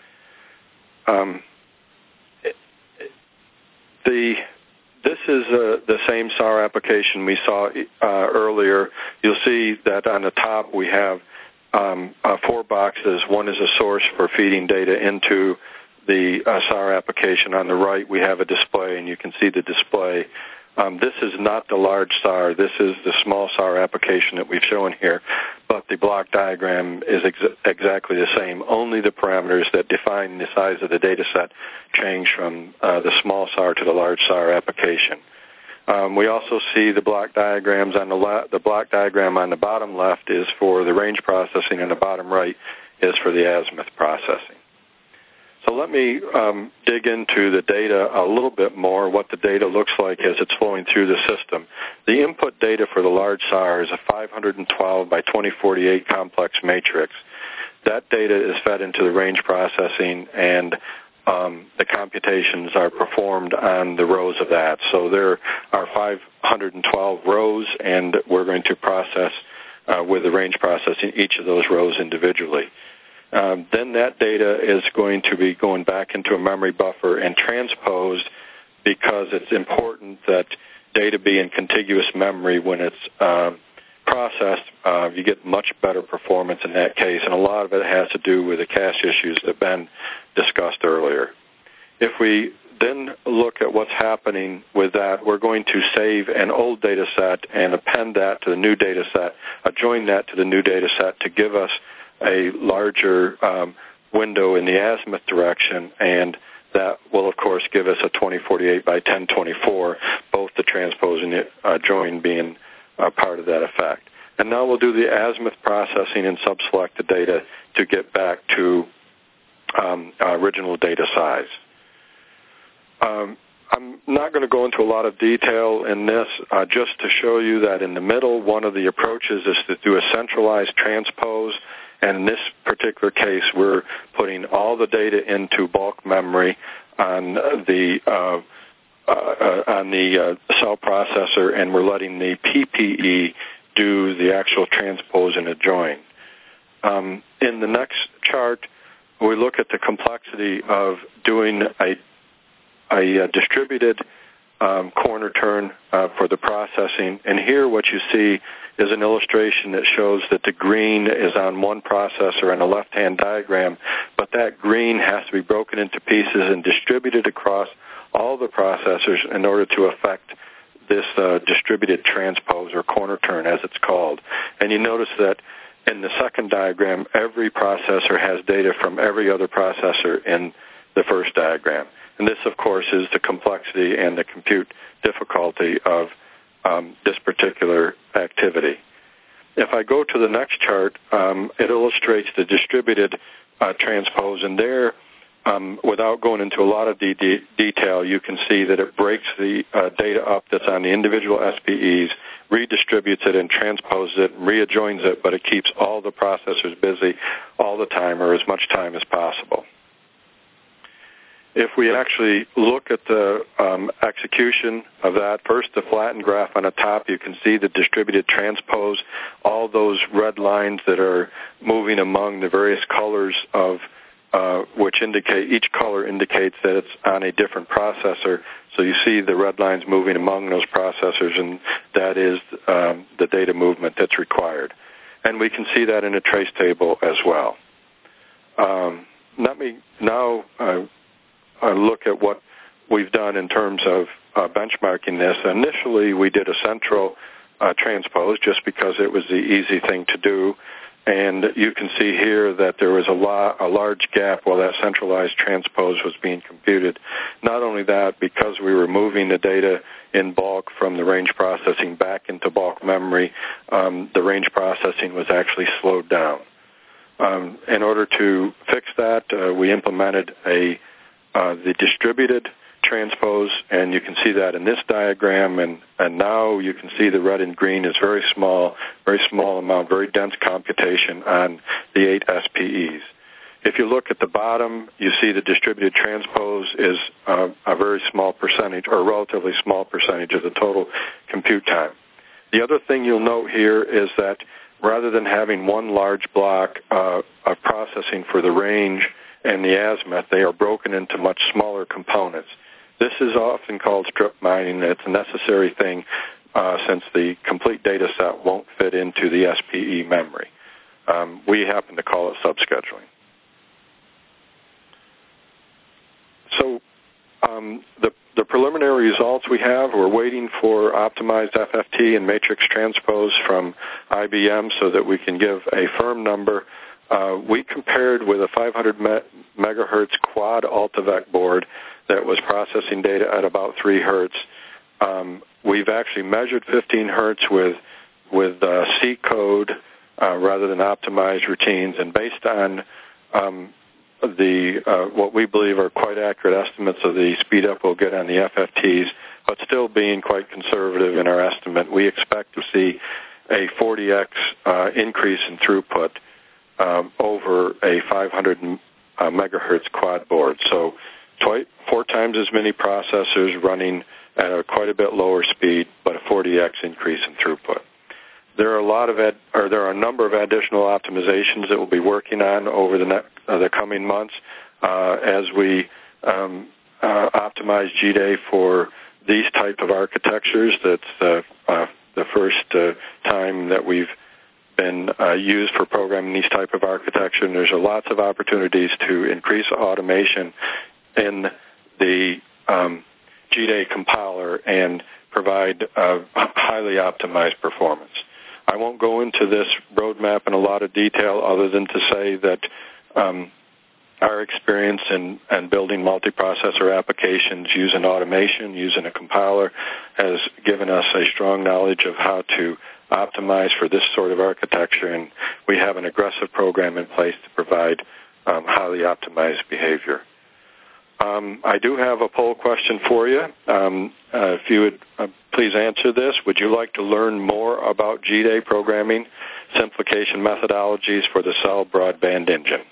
Um, it, it, the This is uh, the same S A R application we saw uh, earlier. You'll see that on the top we have um, uh, four boxes. One is a source for feeding data into the uh, S A R application. On the right we have a display, and you can see the display. Um, this is not the large S A R. This is the small S A R application that we've shown here, but the block diagram is ex- exactly the same. Only the parameters that define the size of the data set change from uh, the small S A R to the large S A R application. Um, we also see the block diagrams on the le- the block diagram on the bottom left is for the range processing, and the bottom right is for the azimuth processing. So let me um, dig into the data a little bit more, what the data looks like as it's flowing through the system. The input data for the large S A R is a five hundred twelve by twenty forty-eight complex matrix. That data is fed into the range processing, and um, the computations are performed on the rows of that. So there are five hundred twelve rows, and we're going to process uh, with the range processing each of those rows individually. Um, then that data is going to be going back into a memory buffer and transposed, because it's important that data be in contiguous memory when it's uh, processed. Uh, you get much better performance in that case, and a lot of it has to do with the cache issues that Ben discussed earlier. If we then look at what's happening with that, we're going to save an old data set and append that to the new data set, uh, join that to the new data set to give us a larger um, window in the azimuth direction, and that will, of course, give us a twenty forty-eight by ten twenty-four, both the transpose and the uh, join being uh, part of that effect. And now we'll do the azimuth processing and subselect the data to get back to um, original data size. Um, I'm not going to go into a lot of detail in this, uh, just to show you that in the middle, one of the approaches is to do a centralized transpose. And in this particular case, we're putting all the data into bulk memory on the uh, uh, on the uh, cell processor, and we're letting the P P E do the actual transpose and adjoin. Um, in the next chart, we look at the complexity of doing a, a, a distributed um, corner turn uh, for the processing. And here what you see is an illustration that shows that the green is on one processor in a left-hand diagram, but that green has to be broken into pieces and distributed across all the processors in order to affect this uh, distributed transpose, or corner turn as it's called. And you notice that in the second diagram, every processor has data from every other processor in the first diagram. And this, of course, is the complexity and the compute difficulty of um, this particular activity. If I go to the next chart, um, it illustrates the distributed uh, transpose, and there, um, without going into a lot of de- de- detail, you can see that it breaks the uh, data up that's on the individual S P Es, redistributes it and transposes it, and readjoins it, but it keeps all the processors busy all the time, or as much time as possible. If we actually look at the um, execution of that, first the flattened graph on the top, you can see the distributed transpose, all those red lines that are moving among the various colors of uh, which indicate, each color indicates that it's on a different processor. So you see the red lines moving among those processors, and that is um, the data movement that's required. And we can see that in a trace table as well. Um, let me now uh, Uh, look at what we've done in terms of uh, benchmarking this. Initially, we did a central uh, transpose just because it was the easy thing to do. And you can see here that there was a, la- a large gap while that centralized transpose was being computed. Not only that, because we were moving the data in bulk from the range processing back into bulk memory, um, the range processing was actually slowed down. Um, in order to fix that, uh, we implemented a Uh, the distributed transpose, and you can see that in this diagram, and, and now you can see the red and green is very small, very small amount, very dense computation on the eight S P Es. If you look at the bottom, you see the distributed transpose is uh, a very small percentage, or a relatively small percentage of the total compute time. The other thing you'll note here is that rather than having one large block uh, of processing for the range and the azimuth, they are broken into much smaller components. This is often called strip mining. It's a necessary thing uh, since the complete data set won't fit into the S P E memory. Um, we happen to call it subscheduling. So um, the, the preliminary results we have, we're waiting for optimized F F T and matrix transpose from I B M so that we can give a firm number. Uh, we compared with a five hundred megahertz quad AltaVec board that was processing data at about three hertz. Um, we've actually measured fifteen hertz with with uh, C code uh, rather than optimized routines, and based on um, the uh, what we believe are quite accurate estimates of the speed up we'll get on the F F Ts, but still being quite conservative in our estimate. We expect to see a forty x uh, increase in throughput um, over a five hundred uh, megahertz quad board. So twi- four times as many processors running at a quite a bit lower speed, but a forty x increase in throughput. There are a lot of ed- or there are a number of additional optimizations that we'll be working on over the ne- uh, the coming months uh, as we um, uh, optimize G D A for these type of architectures. That's uh, uh, the first uh, time that we've been uh, used for programming these type of architecture, and there's a lots of opportunities to increase automation in the um, G D A compiler and provide uh, highly optimized performance. I won't go into this roadmap in a lot of detail other than to say that um, our experience in, in building multiprocessor applications using automation, using a compiler, has given us a strong knowledge of how to optimize for this sort of architecture, and we have an aggressive program in place to provide um, highly optimized behavior. Um, I do have a poll question for you. Um, uh, if you would uh, please answer this. Would you like to learn more about G D A programming, simplification methodologies for the Cell Broadband Engine?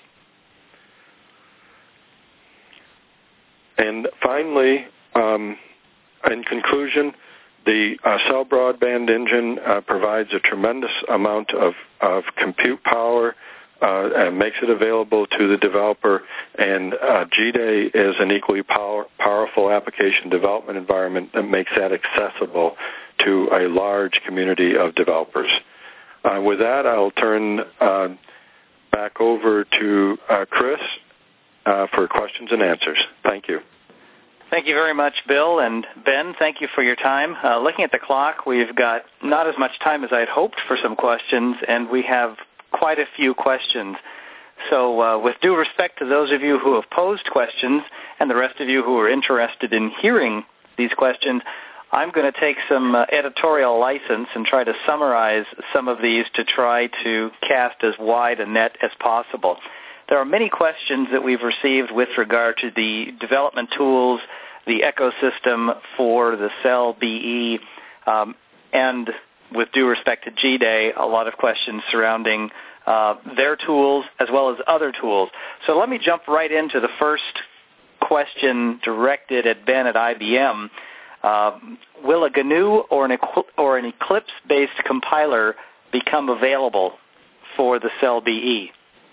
And finally, um, in conclusion, the uh, Cell Broadband Engine uh, provides a tremendous amount of, of compute power uh, and makes it available to the developer, and uh, G D A is an equally power, powerful application development environment that makes that accessible to a large community of developers. Uh, with that, I'll turn uh, back over to uh, Chris uh, for questions and answers. Thank you. Thank you very much, Bill. And Ben, thank you for your time. Uh, looking at the clock, we've got not as much time as I had hoped for some questions, and we have quite a few questions. So uh, with due respect to those of you who have posed questions and the rest of you who are interested in hearing these questions, I'm going to take some uh, editorial license and try to summarize some of these to try to cast as wide a net as possible. There are many questions that we've received with regard to the development tools, the ecosystem for the Cell B E, um, and with due respect to G D A, a lot of questions surrounding uh, their tools as well as other tools. So let me jump right into the first question directed at Ben at I B M. Uh, will a G N U or an, or an Eclipse-based compiler become available for the Cell B E?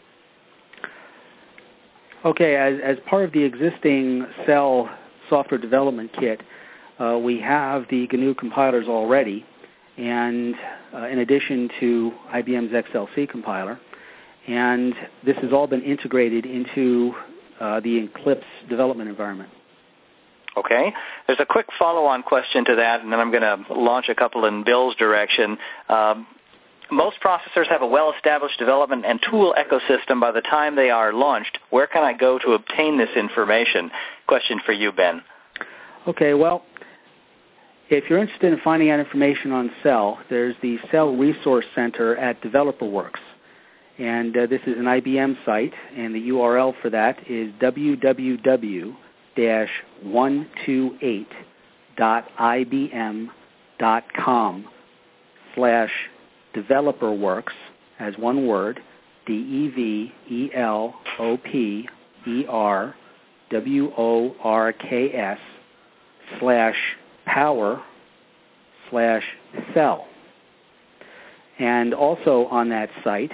Okay, as, as part of the existing Cell software development kit, uh, we have the G N U compilers already, and uh, in addition to I B M's X L C compiler, and this has all been integrated into uh, the Eclipse development environment. Okay. There's a quick follow-on question to that, and then I'm going to launch a couple in Bill's direction. Um, most processors have a well-established development and tool ecosystem by the time they are launched. Where can I go to obtain this information? Question for you, Ben. Okay, well, if you're interested in finding out information on Cell, there's the Cell Resource Center at DeveloperWorks. And uh, this is an I B M site, and the U R L for that is w w w dash one two eight dot i b m dot com slash developerworks, as one word, D E V E L O P E R W O R K S slash power slash cell. And also on that site,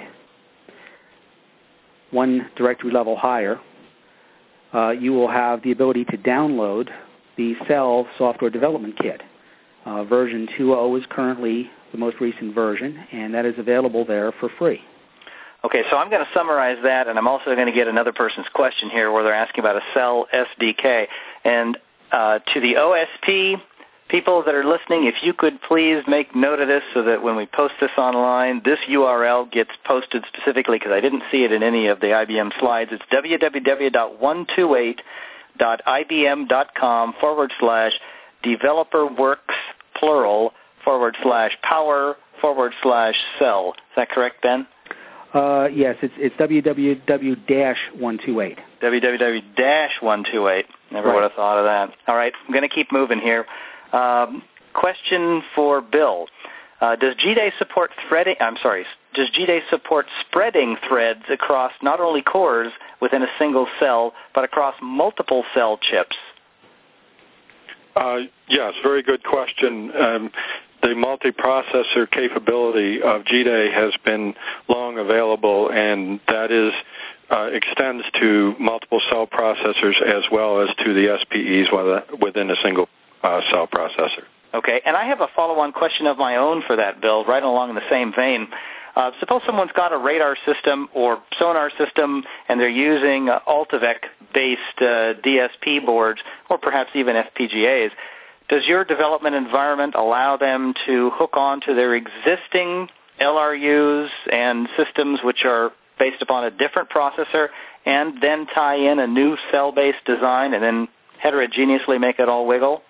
one directory level higher, uh, you will have the ability to download the Cell software development kit. Uh, version two point oh is currently the most recent version, and that is available there for free. Okay, so I'm going to summarize that, and I'm also going to get another person's question here where they're asking about a Cell S D K. And uh, to the O S P people that are listening, if you could please make note of this so that when we post this online, this U R L gets posted specifically, because I didn't see it in any of the I B M slides. It's w w w dot one two eight dot i b m dot com forward slash developerworks, plural, forward slash power, forward slash cell. Is that correct, Ben? Uh, yes, it's it's w w w dash one two eight. w w w dash one two eight. Never right. would have thought of that. All right, I'm going to keep moving here. Um, question for Bill. Uh, does G Day support threading? I'm sorry. Does G Day support spreading threads across not only cores within a single cell, but across multiple cell chips? Uh, yes, very good question. Um, the multiprocessor capability of G Day has been long available, and that is uh, extends to multiple cell processors as well as to the S P Es within a single uh, cell processor. Okay, and I have a follow-on question of my own for that, Bill, right along in the same vein. Uh, suppose someone's got a radar system or sonar system, and they're using uh, Altavec-based uh, D S P boards, or perhaps even F P G As. Does your development environment allow them to hook onto their existing L R Us and systems which are based upon a different processor, and then tie in a new cell-based design and then heterogeneously make it all wiggle?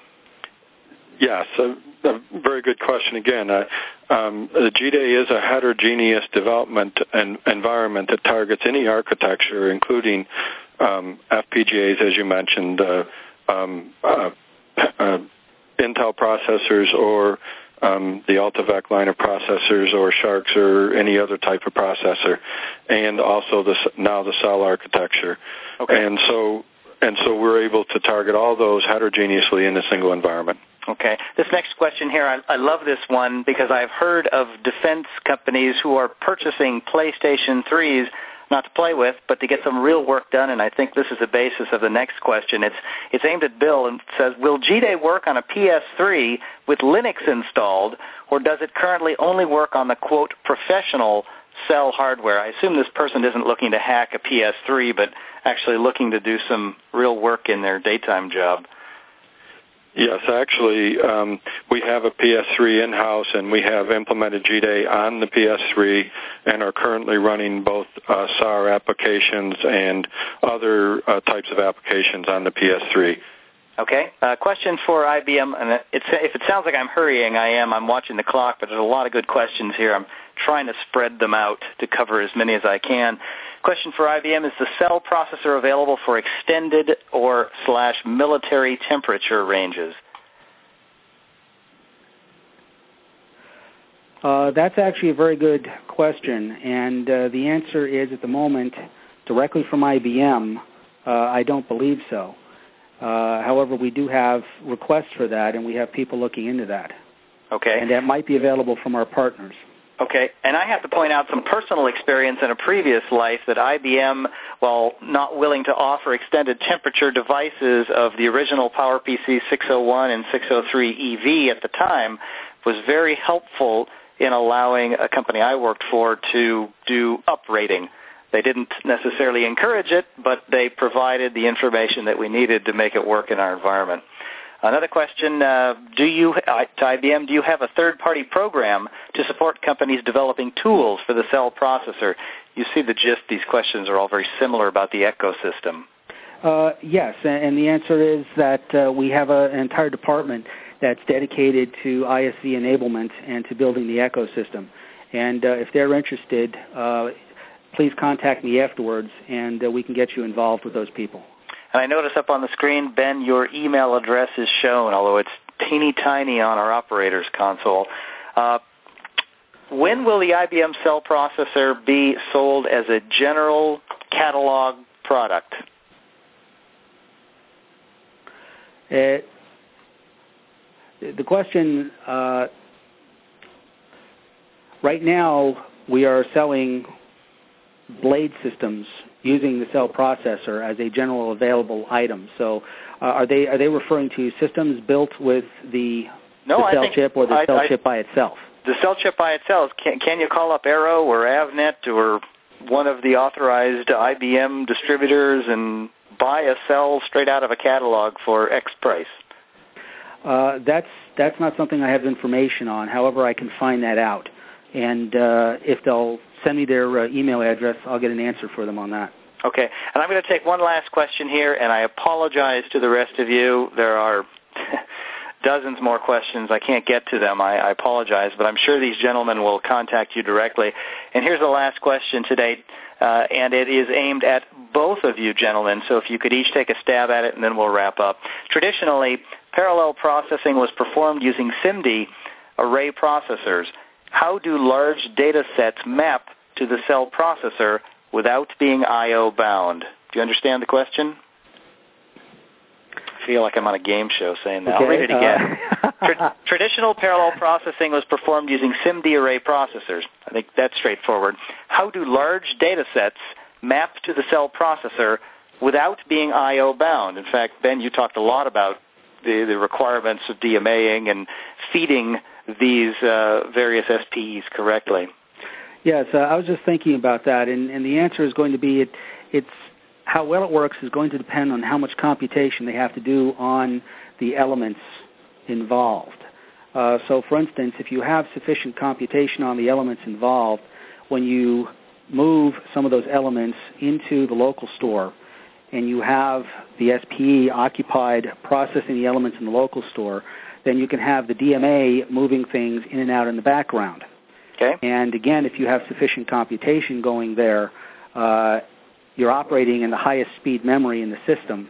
Yes, a, a very good question again. Uh, um, the G Day is a heterogeneous development and environment that targets any architecture, including um, F P G As, as you mentioned, uh, um, uh, uh, Intel processors, or um, the Altavec line of processors, or Sharks, or any other type of processor, and also the, now the cell architecture. Okay. And so, and so we're able to target all those heterogeneously in a single environment. Okay. This next question here, I, I love this one because I've heard of defense companies who are purchasing PlayStation threes, not to play with, but to get some real work done, and I think this is the basis of the next question. It's it's aimed at Bill and says, will G Day work on a P S three with Linux installed, or does it currently only work on the, quote, professional cell hardware? I assume this person isn't looking to hack a P S three, but actually looking to do some real work in their daytime job. Yes, actually, um, we have a P S three in-house, and we have implemented G Day on the P S three and are currently running both uh, S A R applications and other uh, types of applications on the P S three. Okay. Uh, question for I B M, and it's, if it sounds like I'm hurrying, I am. I'm watching the clock, but there's a lot of good questions here. I'm trying to spread them out to cover as many as I can. Question for I B M, is the cell processor available for extended or slash military temperature ranges? Uh, that's actually a very good question, and uh, the answer is, at the moment, directly from I B M, uh, I don't believe so. Uh, however, we do have requests for that, and we have people looking into that. Okay. And that might be available from our partners. Okay, and I have to point out some personal experience in a previous life that I B M, while not willing to offer extended temperature devices of the original PowerPC six oh one and six oh three E V at the time, was very helpful in allowing a company I worked for to do uprating. They didn't necessarily encourage it, but they provided the information that we needed to make it work in our environment. Another question, uh, do you, uh, to I B M, do you have a third-party program to support companies developing tools for the cell processor? You see the gist. These questions are all very similar about the ecosystem. Uh, yes, and the answer is that uh, we have a, an entire department that's dedicated to I S V enablement and to building the ecosystem. And uh, if they're interested, uh, please contact me afterwards, and uh, we can get you involved with those people. And I notice up on the screen, Ben, your email address is shown, although it's teeny tiny on our operator's console. Uh, when will the I B M cell processor be sold as a general catalog product? Uh, the question, uh, right now we are selling blade systems using the cell processor as a general available item. So uh, are they are they referring to systems built with the, no, the cell think, chip or the I, cell I, chip by itself? The cell chip by itself. Can, can you call up Arrow or Avnet or one of the authorized I B M distributors and buy a cell straight out of a catalog for X price? Uh, that's that's not something I have information on. However, I can find that out. And uh, if they'll send me their uh, email address, I'll get an answer for them on that. Okay. And I'm going to take one last question here, and I apologize to the rest of you. There are dozens more questions. I can't get to them. I, I apologize, but I'm sure these gentlemen will contact you directly. And here's the last question today, uh, and it is aimed at both of you gentlemen, so if you could each take a stab at it, and then we'll wrap up. Traditionally, parallel processing was performed using SIMD array processors. How do large data sets map to the cell processor without being I O bound? Do you understand the question? I feel like I'm on a game show saying that. Okay, I'll read it again. Uh... Tra- traditional parallel processing was performed using SIMD array processors. I think that's straightforward. How do large data sets map to the cell processor without being I O bound? In fact, Ben, you talked a lot about the, the requirements of D M A-ing and feeding these uh, various S P Es correctly. Yes, uh, I was just thinking about that, and, and the answer is going to be it, it's how well it works is going to depend on how much computation they have to do on the elements involved. Uh, so, for instance, if you have sufficient computation on the elements involved, when you move some of those elements into the local store and you have the S P E occupied processing the elements in the local store, then you can have the D M A moving things in and out in the background. Okay. And again, if you have sufficient computation going there, uh, you're operating in the highest speed memory in the system.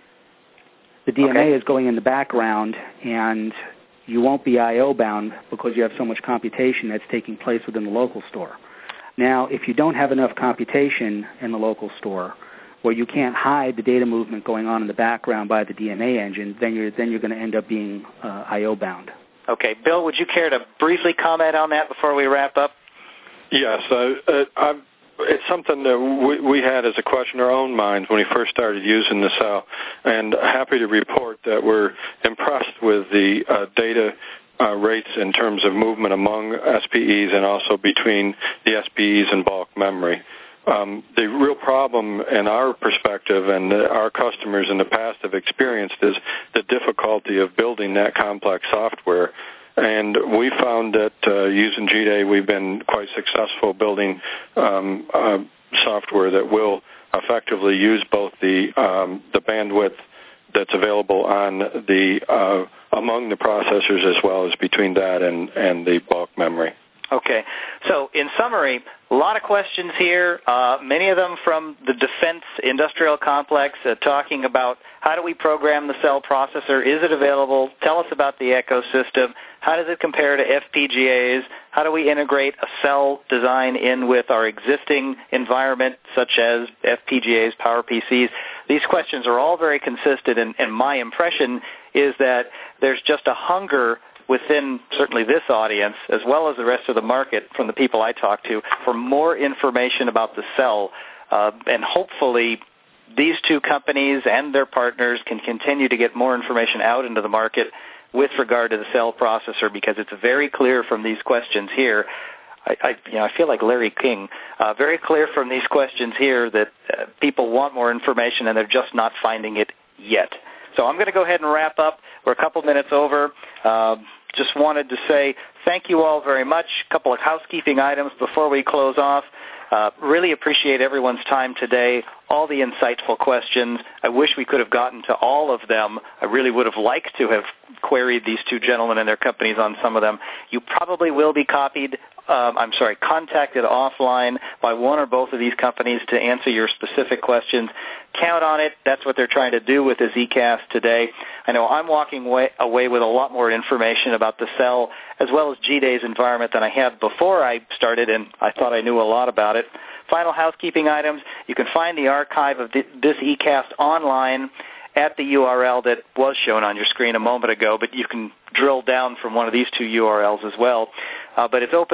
The D M A okay. is going in the background, and you won't be I O bound because you have so much computation that's taking place within the local store. Now, if you don't have enough computation in the local store, where you can't hide the data movement going on in the background by the D M A engine, then you're then you're going to end up being uh, I O bound. Okay, Bill, would you care to briefly comment on that before we wrap up? Yes, uh, uh, I'm, it's something that we, we had as a question in our own minds when we first started using the cell, and happy to report that we're impressed with the uh, data uh, rates in terms of movement among S P Es and also between the S P Es and bulk memory. Um, the real problem in our perspective and our customers in the past have experienced is the difficulty of building that complex software. And we found that uh, using G D A, we've been quite successful building um, uh, software that will effectively use both the um, the bandwidth that's available on the uh, among the processors as well as between that and, and the bulk memory. Okay. So in summary, a lot of questions here, uh, many of them from the defense industrial complex, uh, talking about how do we program the cell processor, is it available, tell us about the ecosystem, how does it compare to F P G As, how do we integrate a cell design in with our existing environment such as F P G As, PowerPCs. These questions are all very consistent, and, and my impression is that there's just a hunger within certainly this audience, as well as the rest of the market from the people I talk to, for more information about the cell. Uh, and hopefully these two companies and their partners can continue to get more information out into the market with regard to the cell processor, because it's very clear from these questions here. I, I, you know, I feel like Larry King. Uh, very clear from these questions here that uh, people want more information and they're just not finding it yet. So I'm going to go ahead and wrap up. We're a couple minutes over. Uh, just wanted to say thank you all very much. A couple of housekeeping items before we close off. Uh, really appreciate everyone's time today, all the insightful questions. I wish we could have gotten to all of them. I really would have liked to have queried these two gentlemen and their companies on some of them. You probably will be copied, um, I'm sorry, contacted offline by one or both of these companies to answer your specific questions. Count on it. That's what they're trying to do with the Zcast today. I know I'm walking away, away with a lot more information about the cell as well as G D A's environment than I had before I started, and I thought I knew a lot about it. Final housekeeping items. You can find the archive of this eCast online at the U R L that was shown on your screen a moment ago, but you can drill down from one of these two U R Ls as well. Uh, but it's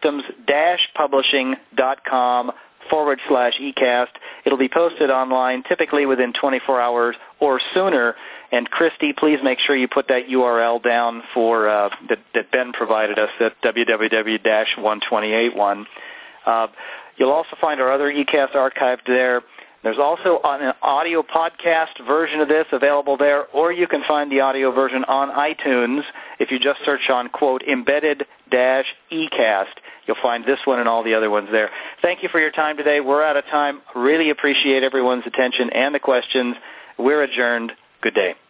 opensystems-publishing.com forward slash eCast. It'll be posted online typically within twenty-four hours or sooner. And Christy, please make sure you put that U R L down for uh, that, that Ben provided us at w w w dash one twenty-eight one. Uh, you'll also find our other eCast archived there. There's also an audio podcast version of this available there, or you can find the audio version on iTunes if you just search on, quote, embedded dash eCast. You'll find this one and all the other ones there. Thank you for your time today. We're out of time. Really appreciate everyone's attention and the questions. We're adjourned. Good day.